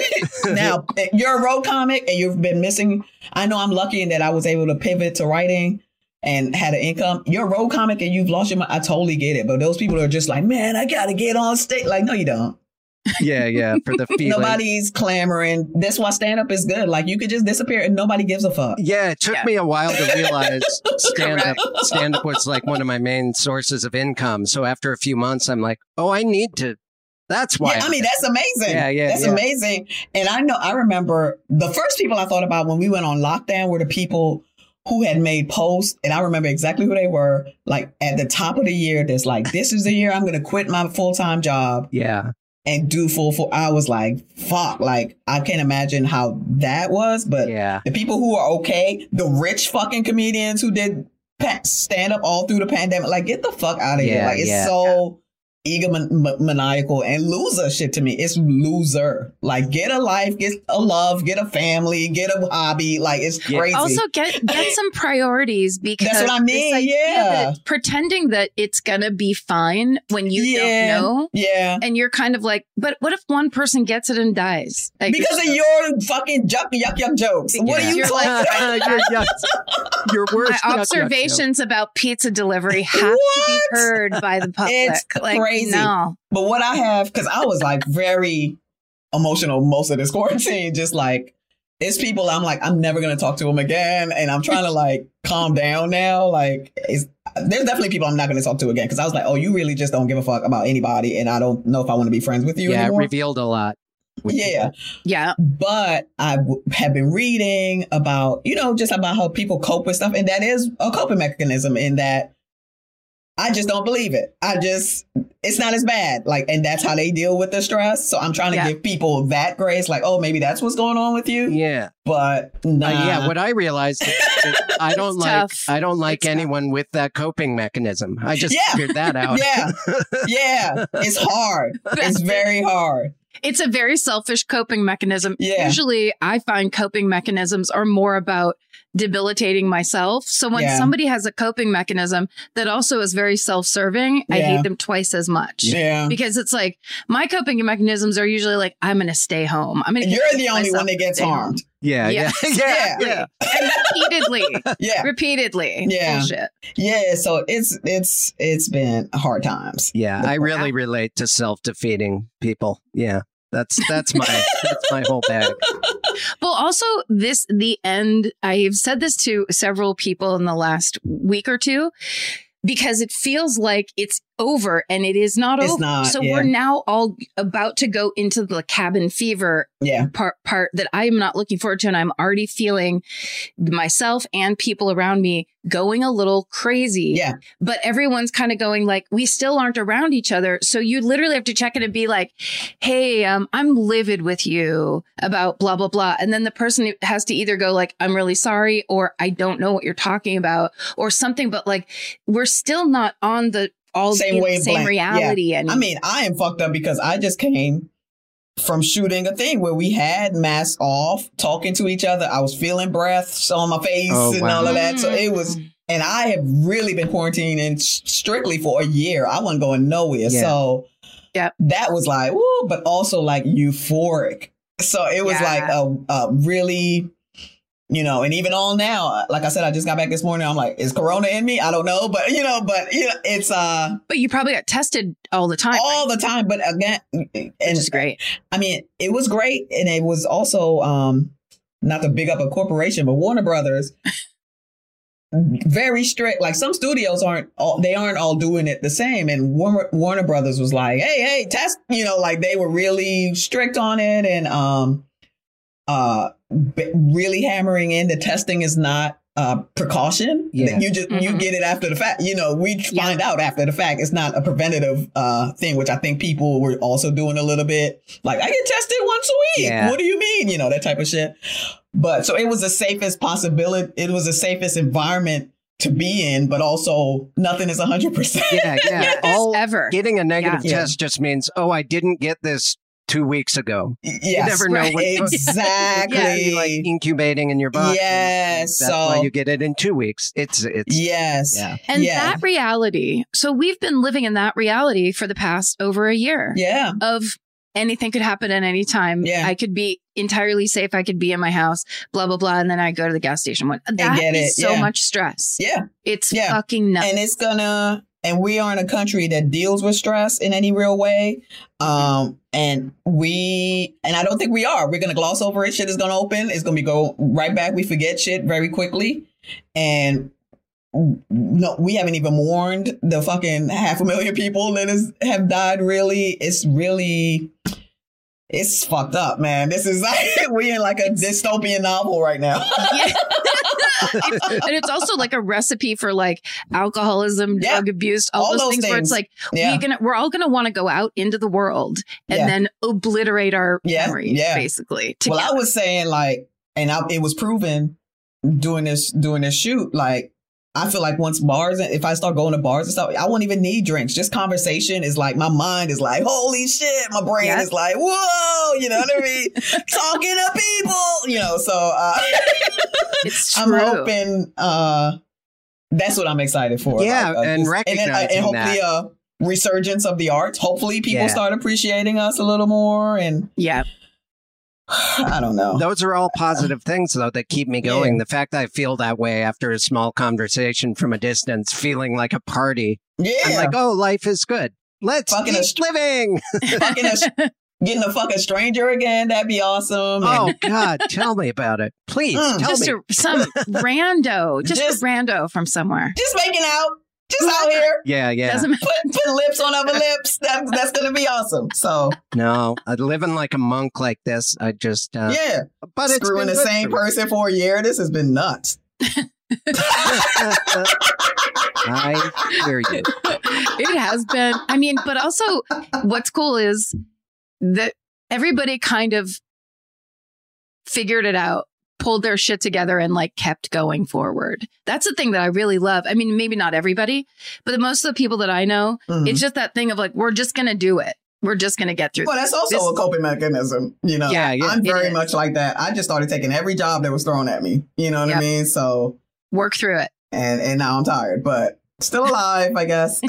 [SPEAKER 7] now, you're a road comic and you've been missing. I know I'm lucky in that I was able to pivot to writing and had an income. You're a road comic and you've lost your mind. I totally get it. But those people are just like, man, I got to get on stage. Like, no, you don't.
[SPEAKER 5] yeah, yeah. For the feeling.
[SPEAKER 7] Nobody's clamoring. That's why stand up is good. Like, you could just disappear and nobody gives a fuck.
[SPEAKER 5] Yeah, it took
[SPEAKER 6] Yeah.
[SPEAKER 5] me a while to realize stand up stand up was like one of my main sources of income. So after a few months, I'm like, oh, I need to. That's why.
[SPEAKER 7] Yeah, I mean, that's amazing.
[SPEAKER 5] Yeah, yeah,
[SPEAKER 7] That's
[SPEAKER 5] yeah.
[SPEAKER 7] amazing. And I know, I remember the first people I thought about when we went on lockdown were the people who had made posts. And I remember exactly who they were. Like at the top of the year, there's like, this is the year I'm going to quit my full-time job
[SPEAKER 5] Yeah.
[SPEAKER 7] and do full, full. I was like, fuck, like, I can't imagine how that was. But
[SPEAKER 5] Yeah.
[SPEAKER 7] the people who are okay, the rich fucking comedians who did pa- stand up all through the pandemic, like, get the fuck out of here.
[SPEAKER 5] Yeah,
[SPEAKER 7] Like, it's
[SPEAKER 5] yeah.
[SPEAKER 7] so egomaniacal and loser shit to me. It's loser. Like, get a life, get a love, get a family, get a hobby. Like, it's
[SPEAKER 5] Yeah.
[SPEAKER 7] crazy.
[SPEAKER 6] Also, get get some priorities, because
[SPEAKER 7] That's what I
[SPEAKER 6] this
[SPEAKER 7] mean,
[SPEAKER 6] idea
[SPEAKER 7] yeah.
[SPEAKER 6] that pretending that it's gonna be fine when you
[SPEAKER 7] yeah,
[SPEAKER 6] don't know,
[SPEAKER 7] yeah.
[SPEAKER 6] and you're kind of like, but what if one person gets it and dies? Like,
[SPEAKER 7] Because of your fucking yuck, yuck, yuck jokes. What are you
[SPEAKER 6] You're
[SPEAKER 7] talking
[SPEAKER 6] like-
[SPEAKER 7] about?
[SPEAKER 5] your, yuck- your worst
[SPEAKER 6] my
[SPEAKER 5] yuck, yuck joke.
[SPEAKER 6] observations about pizza delivery have to be
[SPEAKER 7] What?
[SPEAKER 6] heard by the public.
[SPEAKER 7] It's
[SPEAKER 6] like,
[SPEAKER 7] crazy.
[SPEAKER 6] No.
[SPEAKER 7] But what I have, because I was like very emotional most of this quarantine, just like, it's people I'm like, I'm never going to talk to them again. And I'm trying to like calm down now. Like, it's, there's definitely people I'm not going to talk to again. Because I was like, oh, you really just don't give a fuck about anybody. And I don't know if I want to be friends with you
[SPEAKER 5] Yeah, it
[SPEAKER 7] anymore.
[SPEAKER 5] revealed a lot. with
[SPEAKER 7] Yeah.
[SPEAKER 6] Yeah.
[SPEAKER 7] But I w- have been reading about, you know, just about how people cope with stuff. And that is a coping mechanism in that I just don't believe it. I just, it's not as bad. Like, and that's how they deal with the stress. So I'm trying to
[SPEAKER 6] Yeah.
[SPEAKER 7] give people that grace. Like, oh, maybe that's what's going on with you.
[SPEAKER 5] Yeah.
[SPEAKER 7] But nah.
[SPEAKER 5] Uh, yeah, what I realized is that I don't
[SPEAKER 6] It's
[SPEAKER 5] like
[SPEAKER 6] tough.
[SPEAKER 5] I don't like
[SPEAKER 6] It's tough.
[SPEAKER 5] anyone with that coping mechanism. I just
[SPEAKER 7] Yeah.
[SPEAKER 5] figured that out.
[SPEAKER 7] yeah. Yeah. It's hard. It's very hard.
[SPEAKER 6] It's a very selfish coping mechanism.
[SPEAKER 7] Yeah.
[SPEAKER 6] Usually I find coping mechanisms are more about debilitating myself. So when
[SPEAKER 7] Yeah.
[SPEAKER 6] somebody has a coping mechanism that also is very self-serving, I
[SPEAKER 7] Yeah.
[SPEAKER 6] hate them twice as much.
[SPEAKER 7] Yeah.
[SPEAKER 6] Because it's like my coping mechanisms are usually like, I'm going to stay home. I'm going to
[SPEAKER 7] You're the only one that gets harmed.
[SPEAKER 5] Yeah, yeah,
[SPEAKER 6] Yeah.
[SPEAKER 5] yeah,
[SPEAKER 7] Yeah.
[SPEAKER 5] yeah.
[SPEAKER 6] And repeatedly,
[SPEAKER 7] Yeah.
[SPEAKER 6] repeatedly.
[SPEAKER 7] Yeah.
[SPEAKER 6] Bullshit.
[SPEAKER 7] Yeah. So it's, it's, it's been hard times.
[SPEAKER 5] Yeah, I really relate to self-defeating people. Yeah, that's that's my that's my whole bag.
[SPEAKER 6] Well, also this, the end, I've said this to several people in the last week or two, because it feels like it's over and it is not
[SPEAKER 7] It's
[SPEAKER 6] over.
[SPEAKER 7] not,
[SPEAKER 6] so
[SPEAKER 7] yeah.
[SPEAKER 6] we're now all about to go into the cabin fever
[SPEAKER 7] Yeah.
[SPEAKER 6] part, part that I am not looking forward to. And I'm already feeling myself and people around me going a little crazy.
[SPEAKER 7] Yeah.
[SPEAKER 6] But everyone's kind of going like, we still aren't around each other. So you literally have to check in and be like, hey, um, I'm livid with you about blah, blah, blah. And then the person has to either go like, I'm really sorry, or I don't know what you're talking about, or something. But like, we're still not on the all
[SPEAKER 7] Same
[SPEAKER 6] in the
[SPEAKER 7] wavelength.
[SPEAKER 6] same reality.
[SPEAKER 7] Yeah.
[SPEAKER 6] And
[SPEAKER 7] I mean, I am fucked up because I just came from shooting a thing where we had masks off, talking to each other. I was feeling breaths on my face
[SPEAKER 5] Oh,
[SPEAKER 7] and
[SPEAKER 5] wow.
[SPEAKER 7] all of that. So it was, and I have really been quarantining s- strictly for a year. I wasn't going nowhere.
[SPEAKER 5] Yeah.
[SPEAKER 7] So
[SPEAKER 6] Yep.
[SPEAKER 7] that was like, woo, but also like euphoric. So it was
[SPEAKER 6] Yeah.
[SPEAKER 7] like a, a really, you know, and even all now, like I said, I just got back this morning. I'm like, is Corona in me? I don't know. But, you know, but you know, it's uh
[SPEAKER 6] but you probably got tested all the time.
[SPEAKER 7] all the time. But again, and
[SPEAKER 6] Which is great.
[SPEAKER 7] I mean, it was great. And it was also, um, not to big up a corporation, but Warner Brothers very strict. Like some studios aren't all, they aren't all doing it the same. And Warner, Warner Brothers was like, hey, hey, test, you know, like they were really strict on it and um, uh, really hammering in the testing is not uh, precaution.
[SPEAKER 5] Yeah.
[SPEAKER 7] You just, mm-hmm. you get it after the fact. You know, we
[SPEAKER 6] yeah.
[SPEAKER 7] find out after the fact. It's not a preventative uh, thing, which I think people were also doing a little bit. Like, I get tested once a week.
[SPEAKER 5] Yeah.
[SPEAKER 7] What do you mean? You know, that type of shit. But so it was the safest possibility. It was the safest environment to be in, but also nothing is one hundred percent.
[SPEAKER 5] Yeah, yeah.
[SPEAKER 6] Yes,
[SPEAKER 5] All
[SPEAKER 6] ever.
[SPEAKER 5] Getting a negative
[SPEAKER 7] Yeah.
[SPEAKER 5] test just means, oh, I didn't get this two weeks ago.
[SPEAKER 7] Yes,
[SPEAKER 5] you never know what
[SPEAKER 7] exactly.
[SPEAKER 5] yeah, you like incubating in your body.
[SPEAKER 7] Yes,
[SPEAKER 5] That's
[SPEAKER 7] so
[SPEAKER 5] why you get it in two weeks. It's it's
[SPEAKER 7] yes,
[SPEAKER 5] yeah.
[SPEAKER 6] And
[SPEAKER 7] yeah.
[SPEAKER 6] that reality. So we've been living in that reality for the past over a year.
[SPEAKER 7] yeah,
[SPEAKER 6] Of anything could happen at any time.
[SPEAKER 7] Yeah.
[SPEAKER 6] I could be entirely safe. I could be in my house, blah, blah, blah. And then I go to the gas station. That
[SPEAKER 7] get
[SPEAKER 6] is
[SPEAKER 7] it,
[SPEAKER 6] so
[SPEAKER 7] yeah.
[SPEAKER 6] much stress.
[SPEAKER 7] yeah.
[SPEAKER 6] It's
[SPEAKER 7] Yeah.
[SPEAKER 6] fucking nuts.
[SPEAKER 7] And it's gonna, and we are in a country that deals with stress in any real way. Um, and we, and I don't think we are. We're gonna gloss over it. Shit is gonna open. It's gonna be go right back. We forget shit very quickly. And no, we haven't even mourned the fucking half a million people that is, have died. Really, it's really, it's fucked up, man. This is like, we in like a dystopian novel right now.
[SPEAKER 6] Yeah. And it's also like a recipe for like alcoholism,
[SPEAKER 7] Yeah.
[SPEAKER 6] drug abuse, all,
[SPEAKER 7] All
[SPEAKER 6] those,
[SPEAKER 7] those
[SPEAKER 6] things, where
[SPEAKER 7] things.
[SPEAKER 6] it's like
[SPEAKER 7] Yeah.
[SPEAKER 6] we're gonna we're all gonna want to go out into the world and
[SPEAKER 7] Yeah.
[SPEAKER 6] then obliterate our
[SPEAKER 7] Yeah.
[SPEAKER 6] memories,
[SPEAKER 7] Yeah.
[SPEAKER 6] basically.
[SPEAKER 7] Well, I
[SPEAKER 6] together.
[SPEAKER 7] was saying like, and I, it was proven doing this, doing this shoot, like, I feel like once bars, if I start going to bars and stuff, I won't even need drinks. Just conversation is like, my mind is like, holy shit. My brain
[SPEAKER 6] Yes.
[SPEAKER 7] is like, whoa, you know what I mean? Talking to people, you know, so uh,
[SPEAKER 6] It's
[SPEAKER 7] I'm
[SPEAKER 6] true.
[SPEAKER 7] hoping uh, that's what I'm excited for.
[SPEAKER 5] Yeah,
[SPEAKER 7] Like, uh,
[SPEAKER 5] and
[SPEAKER 7] just-
[SPEAKER 5] recognizing
[SPEAKER 7] and, and hopefully
[SPEAKER 5] that.
[SPEAKER 7] a resurgence of the arts. Hopefully people
[SPEAKER 5] Yeah.
[SPEAKER 7] start appreciating us a little more. And
[SPEAKER 6] Yeah.
[SPEAKER 7] I don't know.
[SPEAKER 5] Those are all positive things, though, that keep me going. The fact that I feel that way after a small conversation from a distance, feeling like a party.
[SPEAKER 7] Yeah.
[SPEAKER 5] I'm like, oh, life is good. Let's
[SPEAKER 7] Fucking
[SPEAKER 5] keep
[SPEAKER 7] a st-
[SPEAKER 5] living.
[SPEAKER 7] fucking a, getting a fucking stranger again, that'd be awesome.
[SPEAKER 5] Oh,
[SPEAKER 7] And
[SPEAKER 5] God, tell me about it. Please,
[SPEAKER 7] Mm.
[SPEAKER 5] tell
[SPEAKER 6] Just
[SPEAKER 5] me.
[SPEAKER 6] a, some rando, just,
[SPEAKER 7] Just-
[SPEAKER 6] a rando from somewhere.
[SPEAKER 7] just making out, just out here,
[SPEAKER 5] Yeah, yeah.
[SPEAKER 6] Doesn't matter.
[SPEAKER 7] put, put lips on other lips. That, that's going to be awesome. So,
[SPEAKER 5] No, uh, living like a monk like this, I just, uh,
[SPEAKER 7] yeah,
[SPEAKER 5] but it's
[SPEAKER 7] screwing
[SPEAKER 5] been
[SPEAKER 7] the
[SPEAKER 5] good
[SPEAKER 7] same
[SPEAKER 5] for me.
[SPEAKER 7] person for a year. This has been nuts.
[SPEAKER 5] I hear you.
[SPEAKER 6] It has been. I mean, but also what's cool is that everybody kind of figured it out, pulled their shit together and like kept going forward. That's the thing that I really love. I mean, maybe not everybody, but most of the people that I know,
[SPEAKER 7] Mhm.
[SPEAKER 6] it's just that thing of like, we're just going to do it. We're just going to get through
[SPEAKER 7] Well, that's also
[SPEAKER 6] this.
[SPEAKER 7] a coping mechanism. You know,
[SPEAKER 5] Yeah, yeah.
[SPEAKER 7] I'm
[SPEAKER 6] It
[SPEAKER 7] very
[SPEAKER 6] is.
[SPEAKER 7] much like that. I just started taking every job that was thrown at me. You know what I
[SPEAKER 6] Yep.
[SPEAKER 7] mean? So,
[SPEAKER 6] Work through it.
[SPEAKER 7] and and now I'm tired, but still alive, I guess.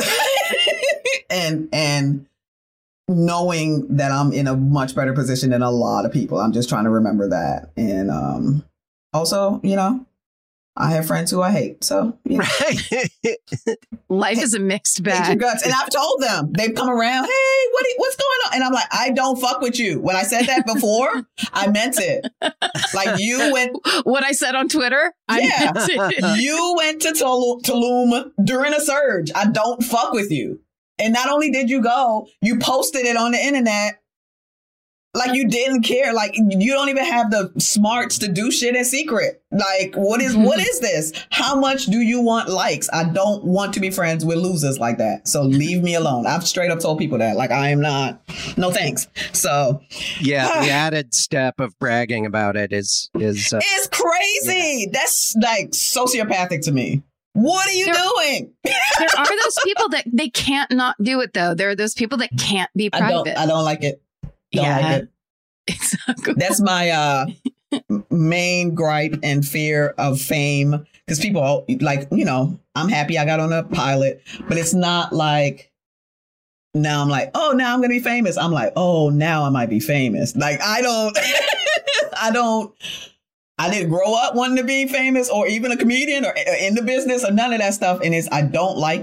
[SPEAKER 7] and and knowing that I'm in a much better position than a lot of people. I'm just trying to remember that. And um also, you know, I have friends who I hate. So, you know,
[SPEAKER 5] Right.
[SPEAKER 6] Life is a mixed
[SPEAKER 7] hate your
[SPEAKER 6] bag.
[SPEAKER 7] guts. And I've told them, they've come around, hey, what do- what's going on? And I'm like, I don't fuck with you. When I said that before, I meant it. Like you went
[SPEAKER 6] What I said on Twitter, I
[SPEAKER 7] Yeah.
[SPEAKER 6] meant it.
[SPEAKER 7] you went to Tul- Tulum during a surge. I don't fuck with you. And not only did you go, you posted it on the internet like you didn't care. Like you don't even have the smarts to do shit in secret. Like what is what is this? How much do you want likes? I don't want to be friends with losers like that. So leave me alone. I've straight up told people that. Like I am not. No thanks. So
[SPEAKER 5] Yeah, the added step of bragging about it is is uh,
[SPEAKER 7] it's crazy. That's like sociopathic to me. What are you
[SPEAKER 6] There-
[SPEAKER 7] doing?
[SPEAKER 6] There are those people that they can't not do it though. There are those people that can't be
[SPEAKER 7] I don't.
[SPEAKER 6] private.
[SPEAKER 7] I don't like it. Don't
[SPEAKER 6] Yeah.
[SPEAKER 7] like it.
[SPEAKER 6] It's not cool.
[SPEAKER 7] That's my uh, main gripe and fear of fame. Because people all- like, you know, I'm happy I got on a pilot, but it's not like now I'm like, oh, now I'm going to be famous. I'm like, oh, now I might be famous. Like, I don't, I don't, I didn't grow up wanting to be famous or even a comedian or in the business or none of that stuff. And it's, I don't like it.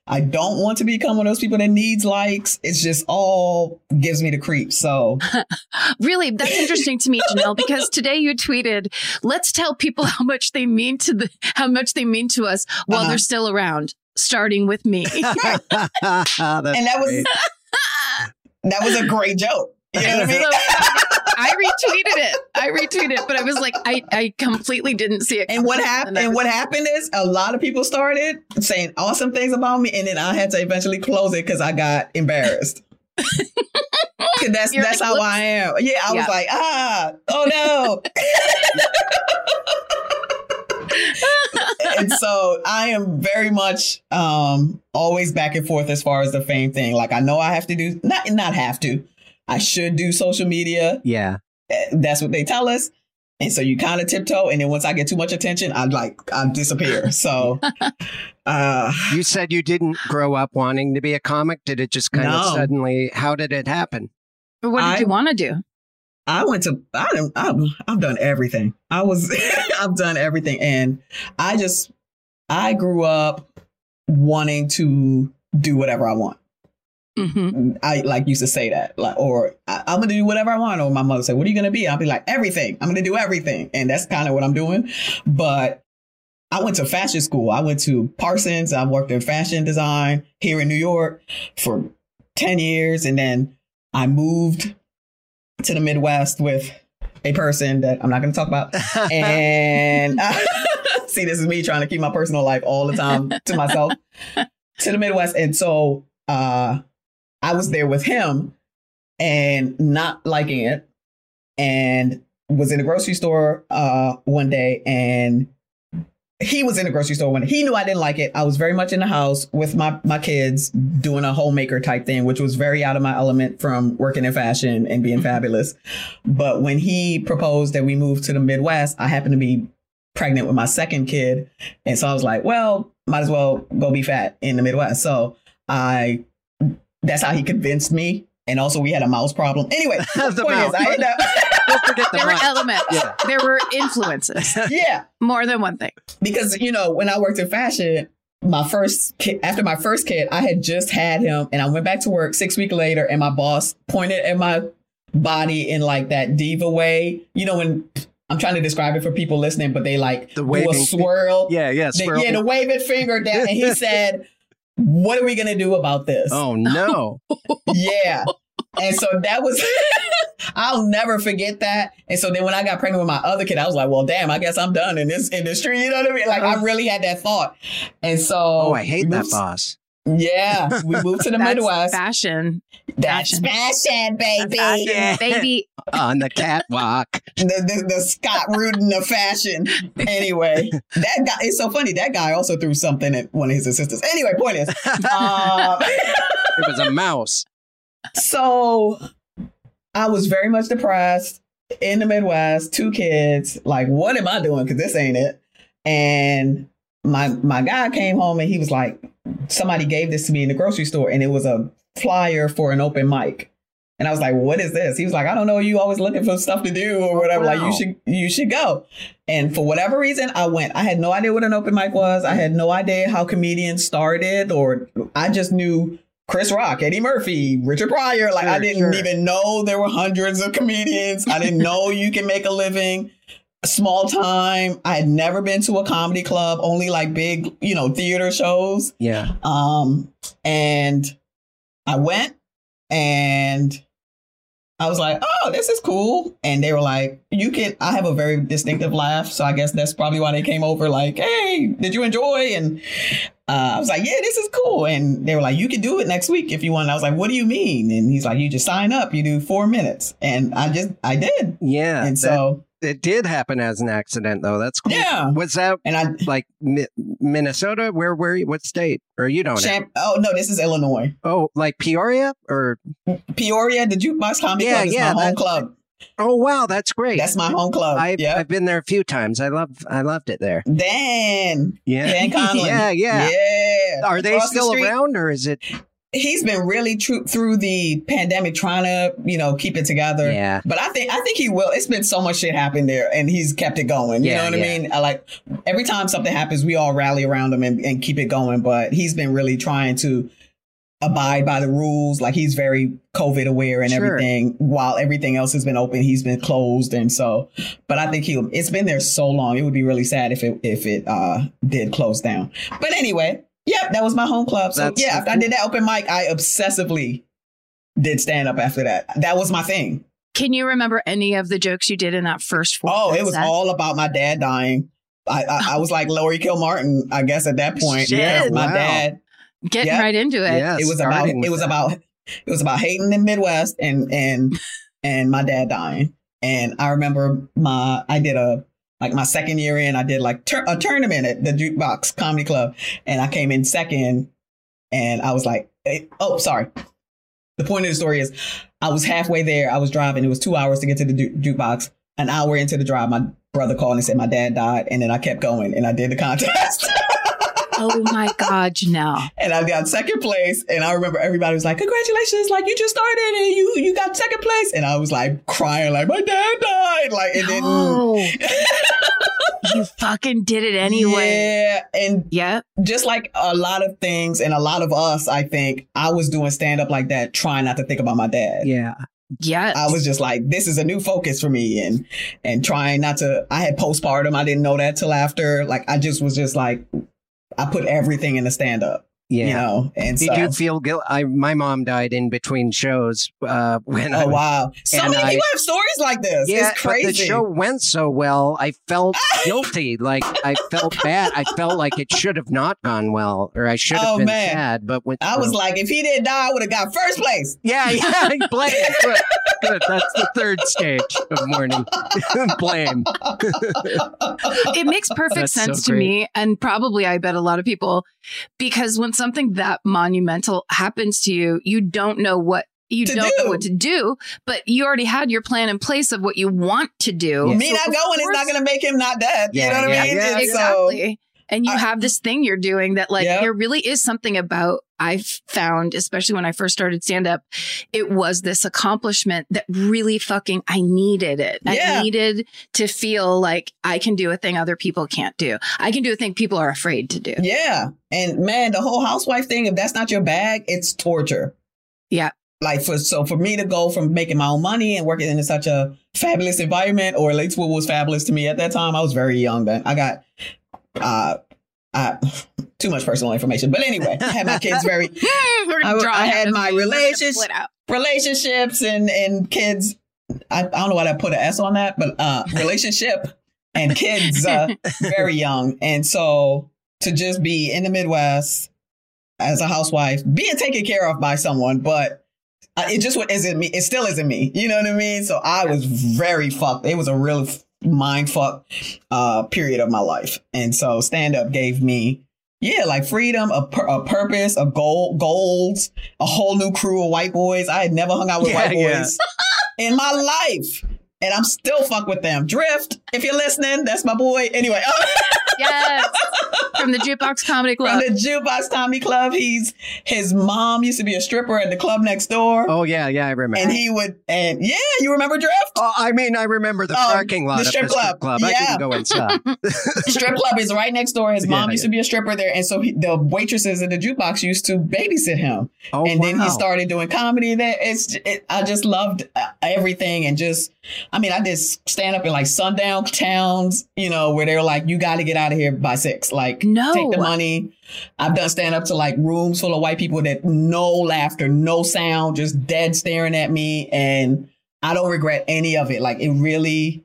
[SPEAKER 7] I don't want to become one of those people that needs likes. It's just all gives me the creeps. So
[SPEAKER 6] really, that's interesting to me, Janelle, because today you tweeted, let's tell people how much they mean to the how much they mean to us while
[SPEAKER 7] Uh-huh.
[SPEAKER 6] they're still around, starting with me.
[SPEAKER 5] That's
[SPEAKER 7] and that was
[SPEAKER 5] great.
[SPEAKER 7] that was a great joke. You know what I mean?
[SPEAKER 6] So, I retweeted it. I retweeted it, but I was like, I, I completely didn't see it.
[SPEAKER 7] And what
[SPEAKER 6] coming.
[SPEAKER 7] happened?
[SPEAKER 6] I
[SPEAKER 7] And
[SPEAKER 6] was-
[SPEAKER 7] what happened is a lot of people started saying awesome things about me, and then I had to eventually close it because I got embarrassed. 'Cause that's
[SPEAKER 6] You're
[SPEAKER 7] that's
[SPEAKER 6] like,
[SPEAKER 7] how
[SPEAKER 6] whoops.
[SPEAKER 7] I am. Yeah, I
[SPEAKER 6] Yeah.
[SPEAKER 7] was like, ah, oh no. And so I am very much um always back and forth as far as the fame thing. Like I know I have to do not not have to. I should do social media.
[SPEAKER 5] Yeah.
[SPEAKER 7] That's what they tell us. And so you kind of tiptoe. And then once I get too much attention, I like, I disappear. So, uh,
[SPEAKER 5] You said you didn't grow up wanting to be a comic. Did it just kind of
[SPEAKER 7] No.
[SPEAKER 5] suddenly, how did it happen?
[SPEAKER 6] But what did
[SPEAKER 7] I-
[SPEAKER 6] you want to do?
[SPEAKER 7] I went to, I don't, I've, I've done everything. I was, I've done everything. And I just, I grew up wanting to do whatever I want.
[SPEAKER 6] Mm-hmm.
[SPEAKER 7] I like used to say that, like, or I, I'm gonna do whatever I want. Or my mother said, "What are you gonna be?" I'll be like, "Everything. I'm gonna do everything," and that's kind of what I'm doing. But I went to fashion school. I went to Parsons. I worked in fashion design here in New York for ten years, and then I moved to the Midwest with a person that I'm not going to talk about. And see, this is me trying to keep my personal life all the time to myself. To the Midwest, and so uh, I was there with him and not liking it, and was in the grocery store uh, one day, and he was in the grocery store when he knew I didn't like it. I was very much in the house with my, my kids doing a homemaker type thing, which was very out of my element from working in fashion and being fabulous. But when he proposed that we move to the Midwest, I happened to be pregnant with my second kid. And so I was like, well, might as well go be fat in the Midwest. So I, that's how he convinced me. And also we had a mouse problem. Anyway,
[SPEAKER 5] The
[SPEAKER 7] the point
[SPEAKER 5] mouse.
[SPEAKER 7] is, I ended up,
[SPEAKER 5] Don't forget the
[SPEAKER 6] There were
[SPEAKER 5] mic.
[SPEAKER 6] elements.
[SPEAKER 5] Yeah.
[SPEAKER 6] There were influences.
[SPEAKER 7] yeah.
[SPEAKER 6] More than one thing.
[SPEAKER 7] Because, you know, when I worked in fashion, my first kid, after my first kid, I had just had him and I went back to work six weeks later and my boss pointed at my body in like that diva way. You know, when I'm trying to describe it for people listening, but they like
[SPEAKER 5] The
[SPEAKER 7] do a
[SPEAKER 5] waving-
[SPEAKER 7] swirl.
[SPEAKER 5] Yeah, yeah.
[SPEAKER 7] They-
[SPEAKER 5] swirl.
[SPEAKER 7] yeah, the waving finger down. And he said, what are we going to do about this?
[SPEAKER 5] Oh, no.
[SPEAKER 7] Yeah. And so that was, I'll never forget that. And so then when I got pregnant with my other kid, I was like, well, damn, I guess I'm done in this industry. You know what I mean? Like I really had that thought. And so.
[SPEAKER 5] Oh, I hate
[SPEAKER 7] we
[SPEAKER 5] that
[SPEAKER 7] moved-
[SPEAKER 5] boss.
[SPEAKER 7] Yeah. We moved to the
[SPEAKER 6] That's
[SPEAKER 7] Midwest.
[SPEAKER 6] fashion.
[SPEAKER 7] That's fashion, baby.
[SPEAKER 6] Fashion,
[SPEAKER 5] Yeah.
[SPEAKER 6] baby.
[SPEAKER 5] On the catwalk.
[SPEAKER 7] The, the, the Scott Rudin of fashion. Anyway, that guy, it's so funny. That guy also threw something at one of his assistants. Anyway, point is, um,
[SPEAKER 5] It was a mouse.
[SPEAKER 7] so I was very much depressed in the Midwest, two kids. Like, what am I doing? Because this ain't it. And my my guy came home and he was like, somebody gave this to me in the grocery store, and it was a flyer for an open mic. And I was like, what is this? He was like, I don't know. You always looking for stuff to do or whatever. Like
[SPEAKER 5] Wow.
[SPEAKER 7] you should you should go. And for whatever reason, I went. I had no idea what an open mic was. I had no idea how comedians started, or I just knew Chris Rock, Eddie Murphy, Richard Pryor. Like
[SPEAKER 5] Sure,
[SPEAKER 7] I didn't
[SPEAKER 5] sure.
[SPEAKER 7] even know there were hundreds of comedians. I didn't know you can make a living small time. I had never been to a comedy club, only like big, you know, theater shows.
[SPEAKER 5] Yeah.
[SPEAKER 7] Um, and I went and I was like, oh, this is cool. And they were like, you can, I have a very distinctive laugh. So I guess that's probably why they came over like, hey, did you enjoy? And uh, I was like, yeah, this is cool. And they were like, you can do it next week if you want. And I was like, what do you mean? And he's like, you just sign up, you do four minutes. And I just, I did.
[SPEAKER 5] Yeah.
[SPEAKER 7] And
[SPEAKER 5] that-
[SPEAKER 7] so,
[SPEAKER 5] it did happen as an accident, though. That's cool.
[SPEAKER 7] yeah.
[SPEAKER 5] Was that
[SPEAKER 7] And I,
[SPEAKER 5] like Mi- Minnesota? Where were you? What state? Or you don't know?
[SPEAKER 7] Champ- oh, no, this is Illinois.
[SPEAKER 5] Oh, like Peoria? Or
[SPEAKER 7] Peoria, the Jukebox Comedy
[SPEAKER 5] Yeah,
[SPEAKER 7] Club is
[SPEAKER 5] yeah,
[SPEAKER 7] my home
[SPEAKER 5] that-
[SPEAKER 7] club.
[SPEAKER 5] oh, wow, that's great.
[SPEAKER 7] That's my home club.
[SPEAKER 5] I,
[SPEAKER 7] yeah.
[SPEAKER 5] I've been there a few times. I love, I loved it there.
[SPEAKER 7] Dan.
[SPEAKER 5] Yeah.
[SPEAKER 7] Dan Conlon.
[SPEAKER 5] Yeah, yeah.
[SPEAKER 7] Yeah.
[SPEAKER 5] Are they
[SPEAKER 7] Across the
[SPEAKER 5] still
[SPEAKER 7] street.
[SPEAKER 5] around, or is it?
[SPEAKER 7] he's been really true through the pandemic trying to, you know, keep it together.
[SPEAKER 5] Yeah.
[SPEAKER 7] But I think I think he will. It's been so much shit happened there and he's kept it going. You
[SPEAKER 5] Yeah,
[SPEAKER 7] know what
[SPEAKER 5] yeah.
[SPEAKER 7] I mean? I like every time something happens, we all rally around him and, and keep it going. But he's been really trying to abide by the rules. Like he's very COVID aware and
[SPEAKER 5] Sure.
[SPEAKER 7] everything. While everything else has been open, he's been closed. And so, but I think he'll, it's been there so long. It would be really sad if it, if it uh, did close down. But anyway, yep, that was my home club. So
[SPEAKER 5] That's
[SPEAKER 7] yeah,
[SPEAKER 5] so
[SPEAKER 7] after I
[SPEAKER 5] cool.
[SPEAKER 7] did that open mic, I obsessively did stand up after that. That was my thing.
[SPEAKER 6] Can you remember any of the jokes you did in that first four?
[SPEAKER 7] Oh, it was
[SPEAKER 6] set?
[SPEAKER 7] all about my dad dying. I, I, I was like Laurie Kilmartin, I guess, at that point.
[SPEAKER 6] Shit.
[SPEAKER 7] Yeah, my
[SPEAKER 5] Wow.
[SPEAKER 7] dad.
[SPEAKER 6] Getting
[SPEAKER 7] yeah.
[SPEAKER 6] right into it.
[SPEAKER 5] Yeah,
[SPEAKER 7] It was about
[SPEAKER 5] starting
[SPEAKER 7] it
[SPEAKER 5] with
[SPEAKER 7] was
[SPEAKER 5] that.
[SPEAKER 7] about it was about hating the Midwest and and and my dad dying. And I remember my I did a like my second year in, I did like tur- a tournament at the Jukebox Comedy Club, and I came in second. And I was like, eh, oh, sorry. The point of the story is, I was halfway there. I was driving. It was two hours to get to the ju- jukebox. An hour into the drive, my brother called and said my dad died, and then I kept going and I did the contest.
[SPEAKER 6] Oh my God, Janelle.
[SPEAKER 7] And I got second place. And I remember everybody was like, congratulations, like you just started and you you got second place. And I was like crying, like my dad died. Like it didn't.
[SPEAKER 6] No. You fucking did it anyway.
[SPEAKER 7] Yeah. And
[SPEAKER 6] Yep.
[SPEAKER 7] just like a lot of things and a lot of us, I think I was doing stand up like that, trying not to think about my dad.
[SPEAKER 5] Yeah.
[SPEAKER 6] Yes.
[SPEAKER 7] I was just like, this is a new focus for me, and and trying not to. I had postpartum. I didn't know that till after. Like I just was just like, I put everything in the stand up.
[SPEAKER 5] Yeah.
[SPEAKER 7] You know, and
[SPEAKER 5] Did
[SPEAKER 7] so.
[SPEAKER 5] you feel guilt? I my mom died in between shows uh, when I
[SPEAKER 7] Oh
[SPEAKER 5] was,
[SPEAKER 7] wow! So
[SPEAKER 5] and
[SPEAKER 7] many
[SPEAKER 5] I-
[SPEAKER 7] people have stories like this.
[SPEAKER 5] Yeah,
[SPEAKER 7] It's crazy.
[SPEAKER 5] but the show went so well. I felt guilty. Like I felt bad. I felt like it should have not gone well, or I should have
[SPEAKER 7] Oh,
[SPEAKER 5] been
[SPEAKER 7] man.
[SPEAKER 5] sad. But when
[SPEAKER 7] I was like, if he didn't die, I would have got first place.
[SPEAKER 5] yeah, yeah, blame. Good, good. That's the third stage of mourning. Blame.
[SPEAKER 6] It makes perfect
[SPEAKER 5] That's so
[SPEAKER 6] sense to
[SPEAKER 5] great.
[SPEAKER 6] me, and probably I bet a lot of people, because when something that monumental happens to you, you don't know what you
[SPEAKER 7] To
[SPEAKER 6] don't
[SPEAKER 7] do.
[SPEAKER 6] know what to do, but you already had your plan in place of what you want to do.
[SPEAKER 7] Me
[SPEAKER 6] So
[SPEAKER 7] not
[SPEAKER 6] of
[SPEAKER 7] going is
[SPEAKER 6] course-
[SPEAKER 7] not going to make him not dead.
[SPEAKER 5] Yeah,
[SPEAKER 7] you know what
[SPEAKER 5] yeah,
[SPEAKER 7] I mean?
[SPEAKER 5] yeah,
[SPEAKER 7] And
[SPEAKER 6] Exactly. And you
[SPEAKER 7] I-
[SPEAKER 6] have this thing you're doing that, like,
[SPEAKER 7] Yep.
[SPEAKER 6] there really is something about, I've found, especially when I first started stand up, it was this accomplishment that really fucking, I needed it.
[SPEAKER 7] Yeah.
[SPEAKER 6] I needed to feel like I can do a thing other people can't do. I can do a thing people are afraid to do.
[SPEAKER 7] So, yeah. And man, the whole housewife thing, if that's not your bag, it's torture.
[SPEAKER 6] Yeah.
[SPEAKER 7] Like for so for me to go from making my own money and working in such a fabulous environment, or at least what was fabulous to me at that time, I was very young then. I got uh uh too much personal information. But anyway, I had my kids very
[SPEAKER 6] We're
[SPEAKER 7] I-
[SPEAKER 6] gonna draw
[SPEAKER 7] I
[SPEAKER 6] it out
[SPEAKER 7] had
[SPEAKER 6] of
[SPEAKER 7] my
[SPEAKER 6] me. We're gonna
[SPEAKER 7] relationship-
[SPEAKER 6] split out.
[SPEAKER 7] relationships and and kids. I, I don't know why I put an S on that, but uh relationship and kids uh, very young. And so to just be in the Midwest as a housewife, being taken care of by someone, but uh, it just isn't me. It still isn't me. You know what I mean? So I was very fucked. It was a real mind fuck uh, period of my life. And so stand up gave me, yeah, like freedom, a, pur- a purpose, a goal, goals, a whole new crew of white boys. I had never hung out with
[SPEAKER 5] Yeah,
[SPEAKER 7] white
[SPEAKER 5] yeah.
[SPEAKER 7] boys in my life. And I'm still fuck with them. Drift, if you're listening, that's my boy. Anyway.
[SPEAKER 6] Yes. From the Jukebox Comedy Club.
[SPEAKER 7] From the Jukebox Comedy Club. He's his mom used to be a stripper at the club next door.
[SPEAKER 5] Oh yeah, yeah, I remember.
[SPEAKER 7] And he would, and yeah, you remember Drift?
[SPEAKER 5] Oh, I mean, I remember the
[SPEAKER 7] Oh,
[SPEAKER 5] parking lot
[SPEAKER 7] the
[SPEAKER 5] of
[SPEAKER 7] strip
[SPEAKER 5] the strip
[SPEAKER 7] club.
[SPEAKER 5] club. I
[SPEAKER 7] Yeah.
[SPEAKER 5] didn't go inside.
[SPEAKER 7] Strip club is right next door. His mom
[SPEAKER 5] Yeah,
[SPEAKER 7] used
[SPEAKER 5] yeah.
[SPEAKER 7] to be a stripper there. And so he, the waitresses in the jukebox used to babysit him.
[SPEAKER 5] Oh,
[SPEAKER 7] and then
[SPEAKER 5] wow.
[SPEAKER 7] he started doing comedy there. It's, it, I just loved uh, everything. And just, I mean, I did stand up in like sundown towns, you know, where they're like, you got to get out of here by six. Like,
[SPEAKER 6] No.
[SPEAKER 7] take the money. I've done stand up to like rooms full of white people that no laughter, no sound, just dead staring at me. And I don't regret any of it. Like, it really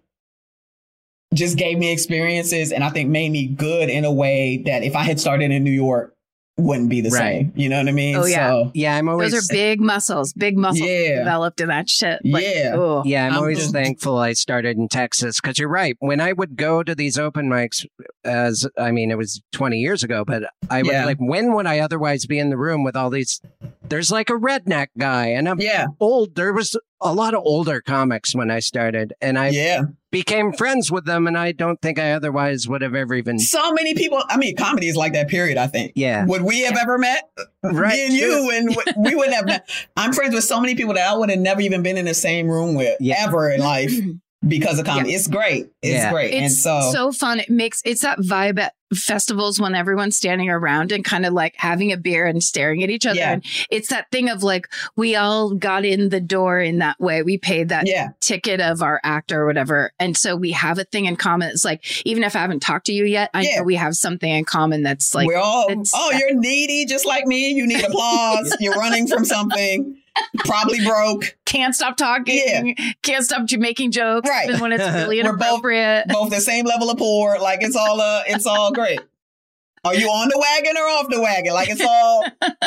[SPEAKER 7] just gave me experiences, and I think made me good in a way that if I had started in New York, wouldn't be the
[SPEAKER 5] Right.
[SPEAKER 7] same. You know what I mean?
[SPEAKER 6] Oh, yeah.
[SPEAKER 7] So,
[SPEAKER 5] Yeah, I'm always.
[SPEAKER 6] Those are big muscles, big muscles
[SPEAKER 7] Yeah.
[SPEAKER 6] developed in that shit. Like,
[SPEAKER 7] Yeah.
[SPEAKER 6] oh.
[SPEAKER 5] Yeah, I'm
[SPEAKER 7] I'm
[SPEAKER 5] always
[SPEAKER 7] just-
[SPEAKER 5] thankful I started in Texas because you're right. When I would go to these open mics, as I mean, it was twenty years ago, but I would
[SPEAKER 7] Yeah.
[SPEAKER 5] like, when would I otherwise be in the room with all these? There's like a redneck guy, and I'm
[SPEAKER 7] yeah.
[SPEAKER 5] old. There was a lot of older comics when I started, and I
[SPEAKER 7] Yeah.
[SPEAKER 5] became friends with them, and I don't think I otherwise would have ever even.
[SPEAKER 7] So many people, I mean, comedy is like that period, I think.
[SPEAKER 5] Yeah.
[SPEAKER 7] Would we have ever met?
[SPEAKER 5] Right.
[SPEAKER 7] Me and you, and w- we wouldn't have met. I'm friends with so many people that I would have never even been in the same room with
[SPEAKER 5] Yeah.
[SPEAKER 7] ever in life because of comedy.
[SPEAKER 6] Yeah.
[SPEAKER 7] It's great. It's
[SPEAKER 5] Yeah.
[SPEAKER 7] great. and
[SPEAKER 6] It's
[SPEAKER 7] so,
[SPEAKER 6] so fun. It makes it's that vibe at festivals when everyone's standing around and kind of like having a beer and staring at each other.
[SPEAKER 7] Yeah.
[SPEAKER 6] And it's that thing of like we all got in the door in that way. We paid that
[SPEAKER 7] yeah.
[SPEAKER 6] ticket of our act or whatever. And so we have a thing in common. It's like, even if I haven't talked to you yet, I
[SPEAKER 7] Yeah.
[SPEAKER 6] know we have something in common that's like,
[SPEAKER 7] We're all,
[SPEAKER 6] it's-
[SPEAKER 7] oh, you're needy just like me. You need applause. You're running from something. Probably broke.
[SPEAKER 6] can't stop talking,
[SPEAKER 7] Yeah.
[SPEAKER 6] can't stop j- making jokes,
[SPEAKER 7] Right.
[SPEAKER 6] even when it's really
[SPEAKER 7] We're both-
[SPEAKER 6] inappropriate.
[SPEAKER 7] Both the same level of poor. Like it's all, uh, it's all great. Are you on the wagon or off the wagon? Like it's all,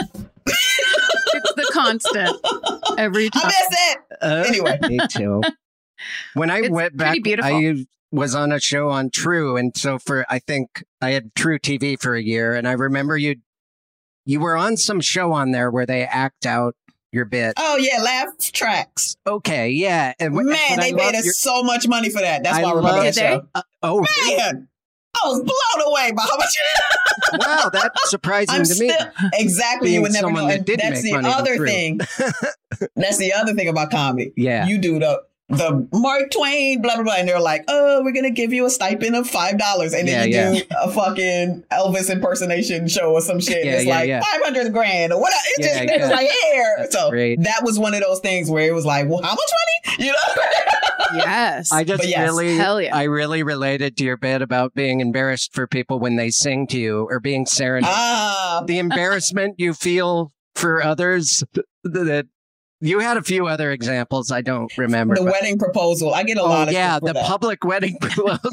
[SPEAKER 6] It's the constant every
[SPEAKER 7] I
[SPEAKER 6] time.
[SPEAKER 7] miss it.
[SPEAKER 5] Uh,
[SPEAKER 7] Anyway.
[SPEAKER 5] me too. When I
[SPEAKER 6] It's
[SPEAKER 5] went back,
[SPEAKER 6] pretty beautiful.
[SPEAKER 5] I was on a show on True, and so for I think I had True T V for a year, and I remember you you were on some show on there where they act out your bit.
[SPEAKER 7] Oh yeah, laugh tracks.
[SPEAKER 5] Okay, yeah, and
[SPEAKER 7] Man,
[SPEAKER 5] but I
[SPEAKER 7] they
[SPEAKER 5] love
[SPEAKER 7] paid us
[SPEAKER 5] your-
[SPEAKER 7] so much money for that. That's
[SPEAKER 5] I
[SPEAKER 7] why I remember
[SPEAKER 5] love-
[SPEAKER 7] that
[SPEAKER 6] Did they?
[SPEAKER 7] show.
[SPEAKER 5] uh, oh, really?
[SPEAKER 7] Man, I was blown away by how much.
[SPEAKER 5] Wow, that's surprising
[SPEAKER 7] I'm
[SPEAKER 5] to me.
[SPEAKER 7] still exactly. You
[SPEAKER 5] Being
[SPEAKER 7] would never
[SPEAKER 5] someone
[SPEAKER 7] know.
[SPEAKER 5] that
[SPEAKER 7] And
[SPEAKER 5] didn't
[SPEAKER 7] that's
[SPEAKER 5] make
[SPEAKER 7] the
[SPEAKER 5] money with
[SPEAKER 7] other
[SPEAKER 5] True.
[SPEAKER 7] thing. That's the other thing about comedy.
[SPEAKER 5] Yeah.
[SPEAKER 7] You do the the Mark Twain, blah blah blah, and they're like, "Oh, we're gonna give you a stipend of five dollars," and then
[SPEAKER 5] Yeah,
[SPEAKER 7] you do a fucking Elvis impersonation show or some shit.
[SPEAKER 5] Yeah,
[SPEAKER 7] it's
[SPEAKER 5] yeah,
[SPEAKER 7] like
[SPEAKER 5] yeah.
[SPEAKER 7] five hundred grand or whatever. It's
[SPEAKER 5] Yeah,
[SPEAKER 7] just it's
[SPEAKER 5] yeah.
[SPEAKER 7] like here.
[SPEAKER 5] That's
[SPEAKER 7] so
[SPEAKER 5] great.
[SPEAKER 7] that was one of those things where it was like, well, how much money? You know?
[SPEAKER 6] Yes.
[SPEAKER 5] I just
[SPEAKER 7] But yes,
[SPEAKER 5] really,
[SPEAKER 6] hell yeah.
[SPEAKER 5] I really related to your bit about being embarrassed for people when they sing to you or being serenaded.
[SPEAKER 7] Ah,
[SPEAKER 5] The embarrassment you feel for others. th- That you had a few other examples. I don't remember.
[SPEAKER 7] the
[SPEAKER 5] but-
[SPEAKER 7] wedding proposal. I get a
[SPEAKER 5] oh
[SPEAKER 7] lot of
[SPEAKER 5] yeah,
[SPEAKER 7] shit for
[SPEAKER 5] the
[SPEAKER 7] that.
[SPEAKER 5] public wedding proposal.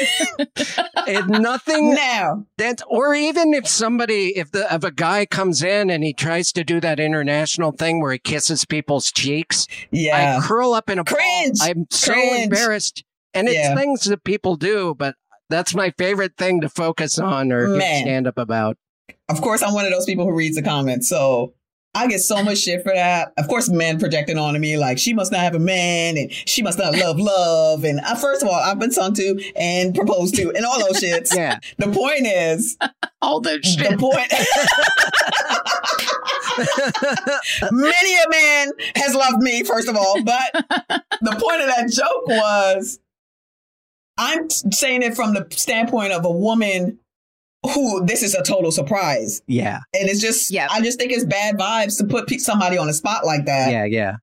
[SPEAKER 5] And nothing
[SPEAKER 7] Now,
[SPEAKER 5] that, or even if somebody, if the if a guy comes in and he tries to do that international thing where he kisses people's cheeks,
[SPEAKER 7] yeah.
[SPEAKER 5] I curl up in a ball.
[SPEAKER 7] Cringe.
[SPEAKER 5] I'm so
[SPEAKER 7] Cringe.
[SPEAKER 5] embarrassed. And it's
[SPEAKER 7] Yeah.
[SPEAKER 5] things that people do, but that's my favorite thing to focus on or
[SPEAKER 7] Man.
[SPEAKER 5] stand up about.
[SPEAKER 7] Of course, I'm one of those people who reads the comments, so I get so much shit for that. Of course, men projecting onto me like she must not have a man and she must not love love. And uh, first of all, I've been sung to and proposed to and all those shits.
[SPEAKER 5] Yeah.
[SPEAKER 7] The point is,
[SPEAKER 6] All the
[SPEAKER 7] the
[SPEAKER 6] shit.
[SPEAKER 7] point. Many a man has loved me, first of all, but the point of that joke was, I'm saying it from the standpoint of a woman who this is a total surprise.
[SPEAKER 5] Yeah.
[SPEAKER 7] And it's just,
[SPEAKER 6] Yeah.
[SPEAKER 7] I just think it's bad vibes to put pe- somebody on the spot like that.
[SPEAKER 5] Yeah. Yeah.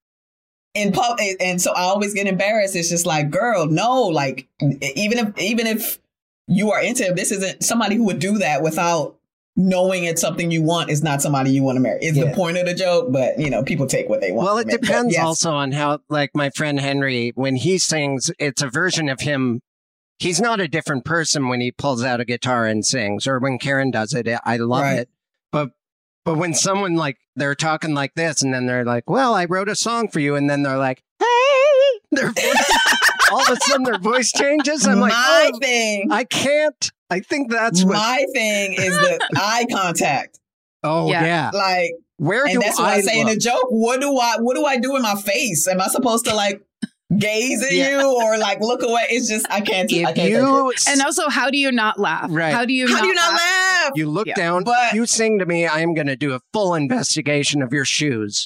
[SPEAKER 7] In pub, and- and so I always get embarrassed. It's just like, girl, no, like even if even if you are into it, this isn't somebody who would do that without knowing it's something you want. Is not somebody you want to marry. Is
[SPEAKER 5] Yeah.
[SPEAKER 7] the point of the joke, but you know, people take what they want.
[SPEAKER 5] Well,
[SPEAKER 7] from
[SPEAKER 5] it
[SPEAKER 7] But
[SPEAKER 5] depends
[SPEAKER 7] yes.
[SPEAKER 5] also on how, like my friend Henry, when he sings, it's a version of him. He's not a different person when he pulls out a guitar and sings, or when Karen does it. I love
[SPEAKER 7] Right.
[SPEAKER 5] it. But but when someone like they're talking like this, and then they're like, "Well, I wrote a song for you," and then they're like, "Hey," their voice, all of a sudden their voice changes. I'm like,
[SPEAKER 7] my
[SPEAKER 5] oh,
[SPEAKER 7] thing.
[SPEAKER 5] I can't. I think that's what.
[SPEAKER 7] my thing is the eye contact.
[SPEAKER 5] oh
[SPEAKER 6] Yeah.
[SPEAKER 5] yeah.
[SPEAKER 7] Like,
[SPEAKER 5] Where
[SPEAKER 7] and
[SPEAKER 5] do
[SPEAKER 7] that's what
[SPEAKER 5] I
[SPEAKER 7] I say in the
[SPEAKER 5] look?
[SPEAKER 7] joke. What do I what do I do in my face? Am I supposed to like gaze at
[SPEAKER 5] Yeah.
[SPEAKER 7] you or like look away? It's just I can't. I
[SPEAKER 5] If
[SPEAKER 7] can't take
[SPEAKER 5] you
[SPEAKER 7] it.
[SPEAKER 6] And also, how do you not laugh?
[SPEAKER 5] Right.
[SPEAKER 6] How do you
[SPEAKER 7] How
[SPEAKER 6] not
[SPEAKER 7] do you not
[SPEAKER 6] laugh?
[SPEAKER 7] laugh?
[SPEAKER 5] You look
[SPEAKER 6] Yeah.
[SPEAKER 5] down,
[SPEAKER 7] But-
[SPEAKER 5] you sing to me, I am going to do a full investigation of your shoes.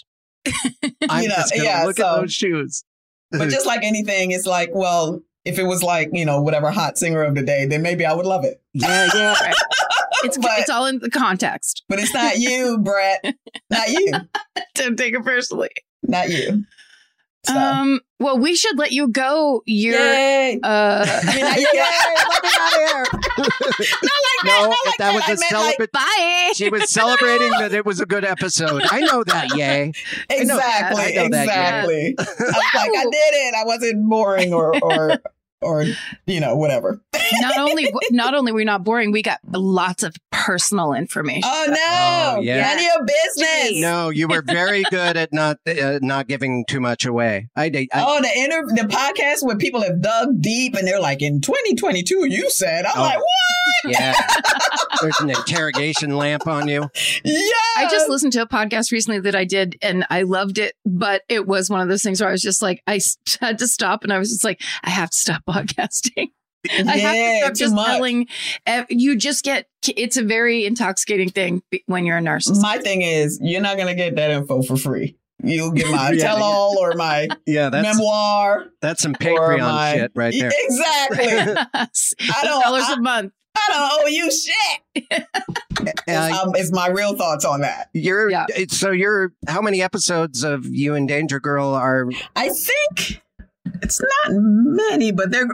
[SPEAKER 5] I'm
[SPEAKER 7] You know,
[SPEAKER 5] just going to
[SPEAKER 7] yeah,
[SPEAKER 5] look
[SPEAKER 7] so-
[SPEAKER 5] at those shoes.
[SPEAKER 7] But just like anything, it's like, well, if it was like, you know, whatever hot singer of the day, then maybe I would love it.
[SPEAKER 5] yeah, yeah.
[SPEAKER 6] Right. It's
[SPEAKER 7] But-
[SPEAKER 6] it's all in the context.
[SPEAKER 7] But it's not you, Brett. Not you.
[SPEAKER 6] Don't take it personally.
[SPEAKER 7] Not you. So.
[SPEAKER 6] Um. Well, we should let you go. You're.
[SPEAKER 7] Yay.
[SPEAKER 6] Uh.
[SPEAKER 7] I mean, I,
[SPEAKER 5] Yay,
[SPEAKER 7] yeah.
[SPEAKER 5] let me out of here.
[SPEAKER 7] Not like that.
[SPEAKER 5] No,
[SPEAKER 7] not like
[SPEAKER 5] that was
[SPEAKER 7] I
[SPEAKER 5] a
[SPEAKER 7] meant like-
[SPEAKER 5] celibate.
[SPEAKER 6] Bye.
[SPEAKER 5] She was celebrating that it was a good episode. I know that, yay.
[SPEAKER 7] Exactly.
[SPEAKER 5] I know that,
[SPEAKER 7] exactly. I was like, I did it. I wasn't boring or, or, or, you know, whatever.
[SPEAKER 6] Not only not only were we not boring, we got lots of personal information.
[SPEAKER 7] Oh, no.
[SPEAKER 5] Oh, yeah.
[SPEAKER 7] None of your business.
[SPEAKER 5] No, you were very good at not uh, not giving too much away. I did. I,
[SPEAKER 7] Oh, the inter- the podcast where people have dug deep and they're like, in twenty twenty-two, you said. I'm
[SPEAKER 5] Oh.
[SPEAKER 7] like, what?
[SPEAKER 5] yeah. There's an interrogation lamp on you.
[SPEAKER 7] Yes.
[SPEAKER 6] I just listened to a podcast recently that I did and I loved it, but it was one of those things where I was just like, I s- had to stop and I was just like, I have to stop podcasting. I
[SPEAKER 7] Yeah,
[SPEAKER 6] have to stop
[SPEAKER 7] too
[SPEAKER 6] just
[SPEAKER 7] much.
[SPEAKER 6] telling. ev- You just get, it's a very intoxicating thing be- when you're a narcissist.
[SPEAKER 7] My thing is, you're not going to get that info for free. You'll get my
[SPEAKER 5] Yeah,
[SPEAKER 7] tell-all or my
[SPEAKER 5] Yeah, that's
[SPEAKER 7] memoir.
[SPEAKER 5] that's some
[SPEAKER 7] or
[SPEAKER 5] Patreon
[SPEAKER 7] my,
[SPEAKER 5] shit right there.
[SPEAKER 7] Exactly.
[SPEAKER 6] I
[SPEAKER 7] don't-
[SPEAKER 6] dollars
[SPEAKER 7] I-
[SPEAKER 6] a month.
[SPEAKER 7] I don't owe you shit.
[SPEAKER 5] Uh,
[SPEAKER 7] um, is my real thoughts on that.
[SPEAKER 5] you're
[SPEAKER 6] Yeah.
[SPEAKER 5] it's- so you're how many episodes of you and Danger Girl are?
[SPEAKER 7] I think it's not many, but they're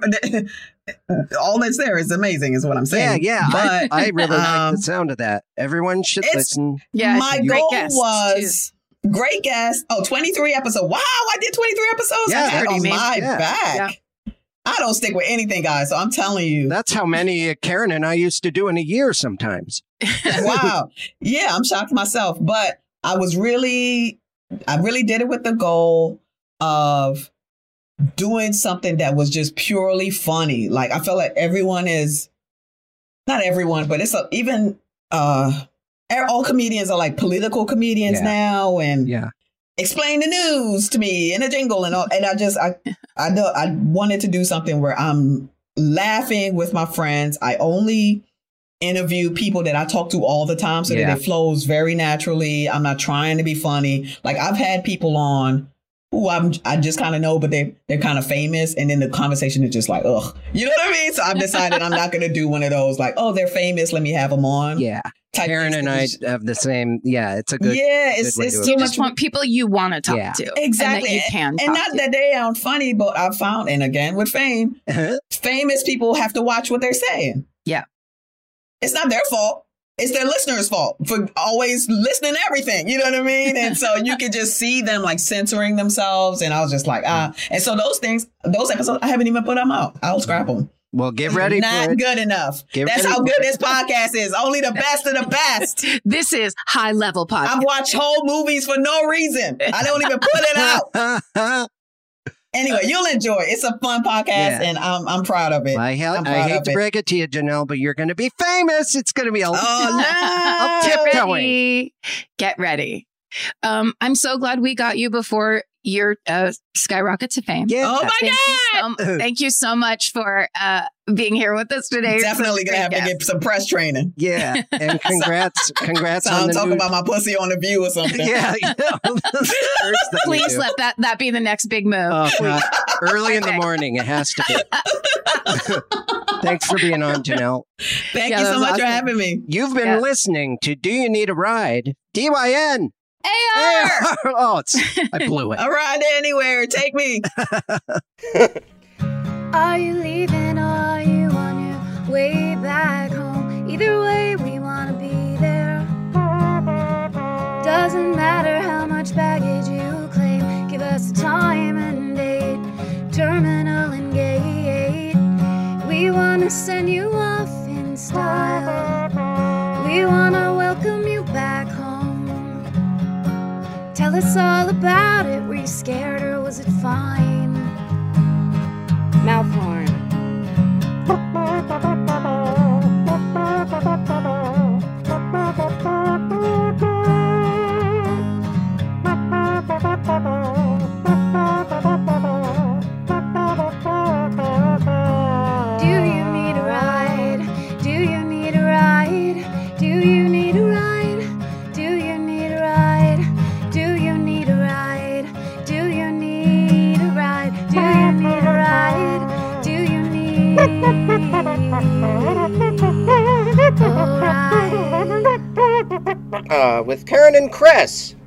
[SPEAKER 7] all that's there is amazing, is what I'm
[SPEAKER 5] Yeah,
[SPEAKER 7] saying.
[SPEAKER 5] yeah. I,
[SPEAKER 7] But
[SPEAKER 5] I really like
[SPEAKER 7] um,
[SPEAKER 5] the sound of that. Everyone should
[SPEAKER 7] it's-
[SPEAKER 5] listen.
[SPEAKER 6] Yeah,
[SPEAKER 7] my
[SPEAKER 6] great
[SPEAKER 7] goal
[SPEAKER 6] guests,
[SPEAKER 7] was great guest. Oh, twenty-three episodes. Wow, I did twenty-three episodes.
[SPEAKER 5] Yeah,
[SPEAKER 7] I got
[SPEAKER 6] pretty
[SPEAKER 7] on
[SPEAKER 6] amazing.
[SPEAKER 7] my
[SPEAKER 5] Yeah.
[SPEAKER 7] back. I don't stick with anything, guys. So I'm telling you.
[SPEAKER 5] That's how many uh, Karen and I used to do in a year sometimes.
[SPEAKER 7] Wow. Yeah, I'm shocked myself. But I was really, I really did it with the goal of doing something that was just purely funny. Like I feel like everyone is, not everyone, but it's a, even uh, all comedians are like political comedians
[SPEAKER 5] Yeah.
[SPEAKER 7] now, and
[SPEAKER 5] Yeah.
[SPEAKER 7] explain the news to me in a jingle and all. And I just, I, I know I wanted to do something where I'm laughing with my friends. I only interview people that I talk to all the time so
[SPEAKER 5] Yeah.
[SPEAKER 7] that it flows very naturally. I'm not trying to be funny. Like I've had people on who I'm, I just kind of know, but they, they're kind of famous. And then the conversation is just like, ugh, you know what I mean? So I've decided I'm not going to do one of those like, oh, they're famous, let me have them on.
[SPEAKER 5] Yeah.
[SPEAKER 7] type
[SPEAKER 5] Karen
[SPEAKER 7] things.
[SPEAKER 5] and I have the same. Yeah, it's a good.
[SPEAKER 7] yeah, it's,
[SPEAKER 5] good way
[SPEAKER 7] it's
[SPEAKER 5] to
[SPEAKER 7] too
[SPEAKER 6] You
[SPEAKER 7] much.
[SPEAKER 6] just want people you want to talk
[SPEAKER 5] Yeah.
[SPEAKER 6] to.
[SPEAKER 7] Exactly.
[SPEAKER 6] And that you can
[SPEAKER 7] And
[SPEAKER 6] talk
[SPEAKER 7] not
[SPEAKER 6] to.
[SPEAKER 7] that they aren't funny, but I found, and again with fame, famous people have to watch what they're saying.
[SPEAKER 6] Yeah.
[SPEAKER 7] It's not their fault. It's their listeners' fault for always listening to everything. You know what I mean? And so you could just see them like censoring themselves. And I was just like, ah. And so those things, those episodes, I haven't even put them out. I'll scrap them.
[SPEAKER 5] Well, get ready
[SPEAKER 7] Not
[SPEAKER 5] for it.
[SPEAKER 7] good enough.
[SPEAKER 5] Get
[SPEAKER 7] That's
[SPEAKER 5] ready
[SPEAKER 7] how
[SPEAKER 5] for
[SPEAKER 7] good
[SPEAKER 5] it.
[SPEAKER 7] this podcast is. Only the best of the best.
[SPEAKER 6] This is high level podcast.
[SPEAKER 7] I've watched whole movies for no reason. I don't even put it out. Anyway, you'll enjoy it. It's a fun podcast,
[SPEAKER 5] Yeah.
[SPEAKER 7] and I'm I'm proud of it.
[SPEAKER 5] I, hel-
[SPEAKER 7] I'm
[SPEAKER 5] I
[SPEAKER 7] proud
[SPEAKER 5] hate
[SPEAKER 7] of
[SPEAKER 5] to
[SPEAKER 7] it.
[SPEAKER 5] break it to you, Janelle, but you're going to be famous. It's going to be a.
[SPEAKER 7] Oh
[SPEAKER 5] I'll
[SPEAKER 7] no!
[SPEAKER 5] tip
[SPEAKER 6] Get
[SPEAKER 5] going.
[SPEAKER 6] ready. Get ready. Um, I'm so glad we got you before your uh, skyrocket to fame.
[SPEAKER 5] Yeah.
[SPEAKER 7] Oh my
[SPEAKER 6] Thank you,
[SPEAKER 7] god!
[SPEAKER 6] so, thank you so much for uh, being here with us today.
[SPEAKER 7] Definitely gonna have to get some press training.
[SPEAKER 5] Yeah, and congrats, congrats
[SPEAKER 7] So
[SPEAKER 5] on
[SPEAKER 7] I'm
[SPEAKER 5] the
[SPEAKER 7] talking
[SPEAKER 5] new.
[SPEAKER 7] about my pussy on the View or something.
[SPEAKER 5] Yeah, yeah. First thing you
[SPEAKER 6] Please
[SPEAKER 5] do.
[SPEAKER 6] let that that be the next big move.
[SPEAKER 5] Oh, God. Early in the
[SPEAKER 6] Okay.
[SPEAKER 5] morning, it has to be. Thanks for being on, Janelle.
[SPEAKER 7] Thank
[SPEAKER 6] Yeah,
[SPEAKER 7] you
[SPEAKER 6] that
[SPEAKER 7] so
[SPEAKER 6] was
[SPEAKER 7] much for
[SPEAKER 6] awesome.
[SPEAKER 7] having me.
[SPEAKER 5] You've been
[SPEAKER 6] Yeah.
[SPEAKER 5] listening to Do You Need a Ride? D Y N.
[SPEAKER 6] A R.
[SPEAKER 5] Oh, it's, I blew it.
[SPEAKER 7] I'll ride anywhere. Take me.
[SPEAKER 4] Are you leaving or are you on your way back home? Either way, we wanna be there. Doesn't matter how much baggage you claim, give us a time and date, terminal and gate. We wanna send you off in style. We wanna welcome you back home. Tell us all about it. Were you scared or was it fine? Mouth horn. Do you need a ride? Do you need a ride? Do you need a ride? Do you need a ride? Do you need a ride? Do you need a ride? Do you need a ride? Do you need a ride?
[SPEAKER 5] Uh, with Karen and Chris.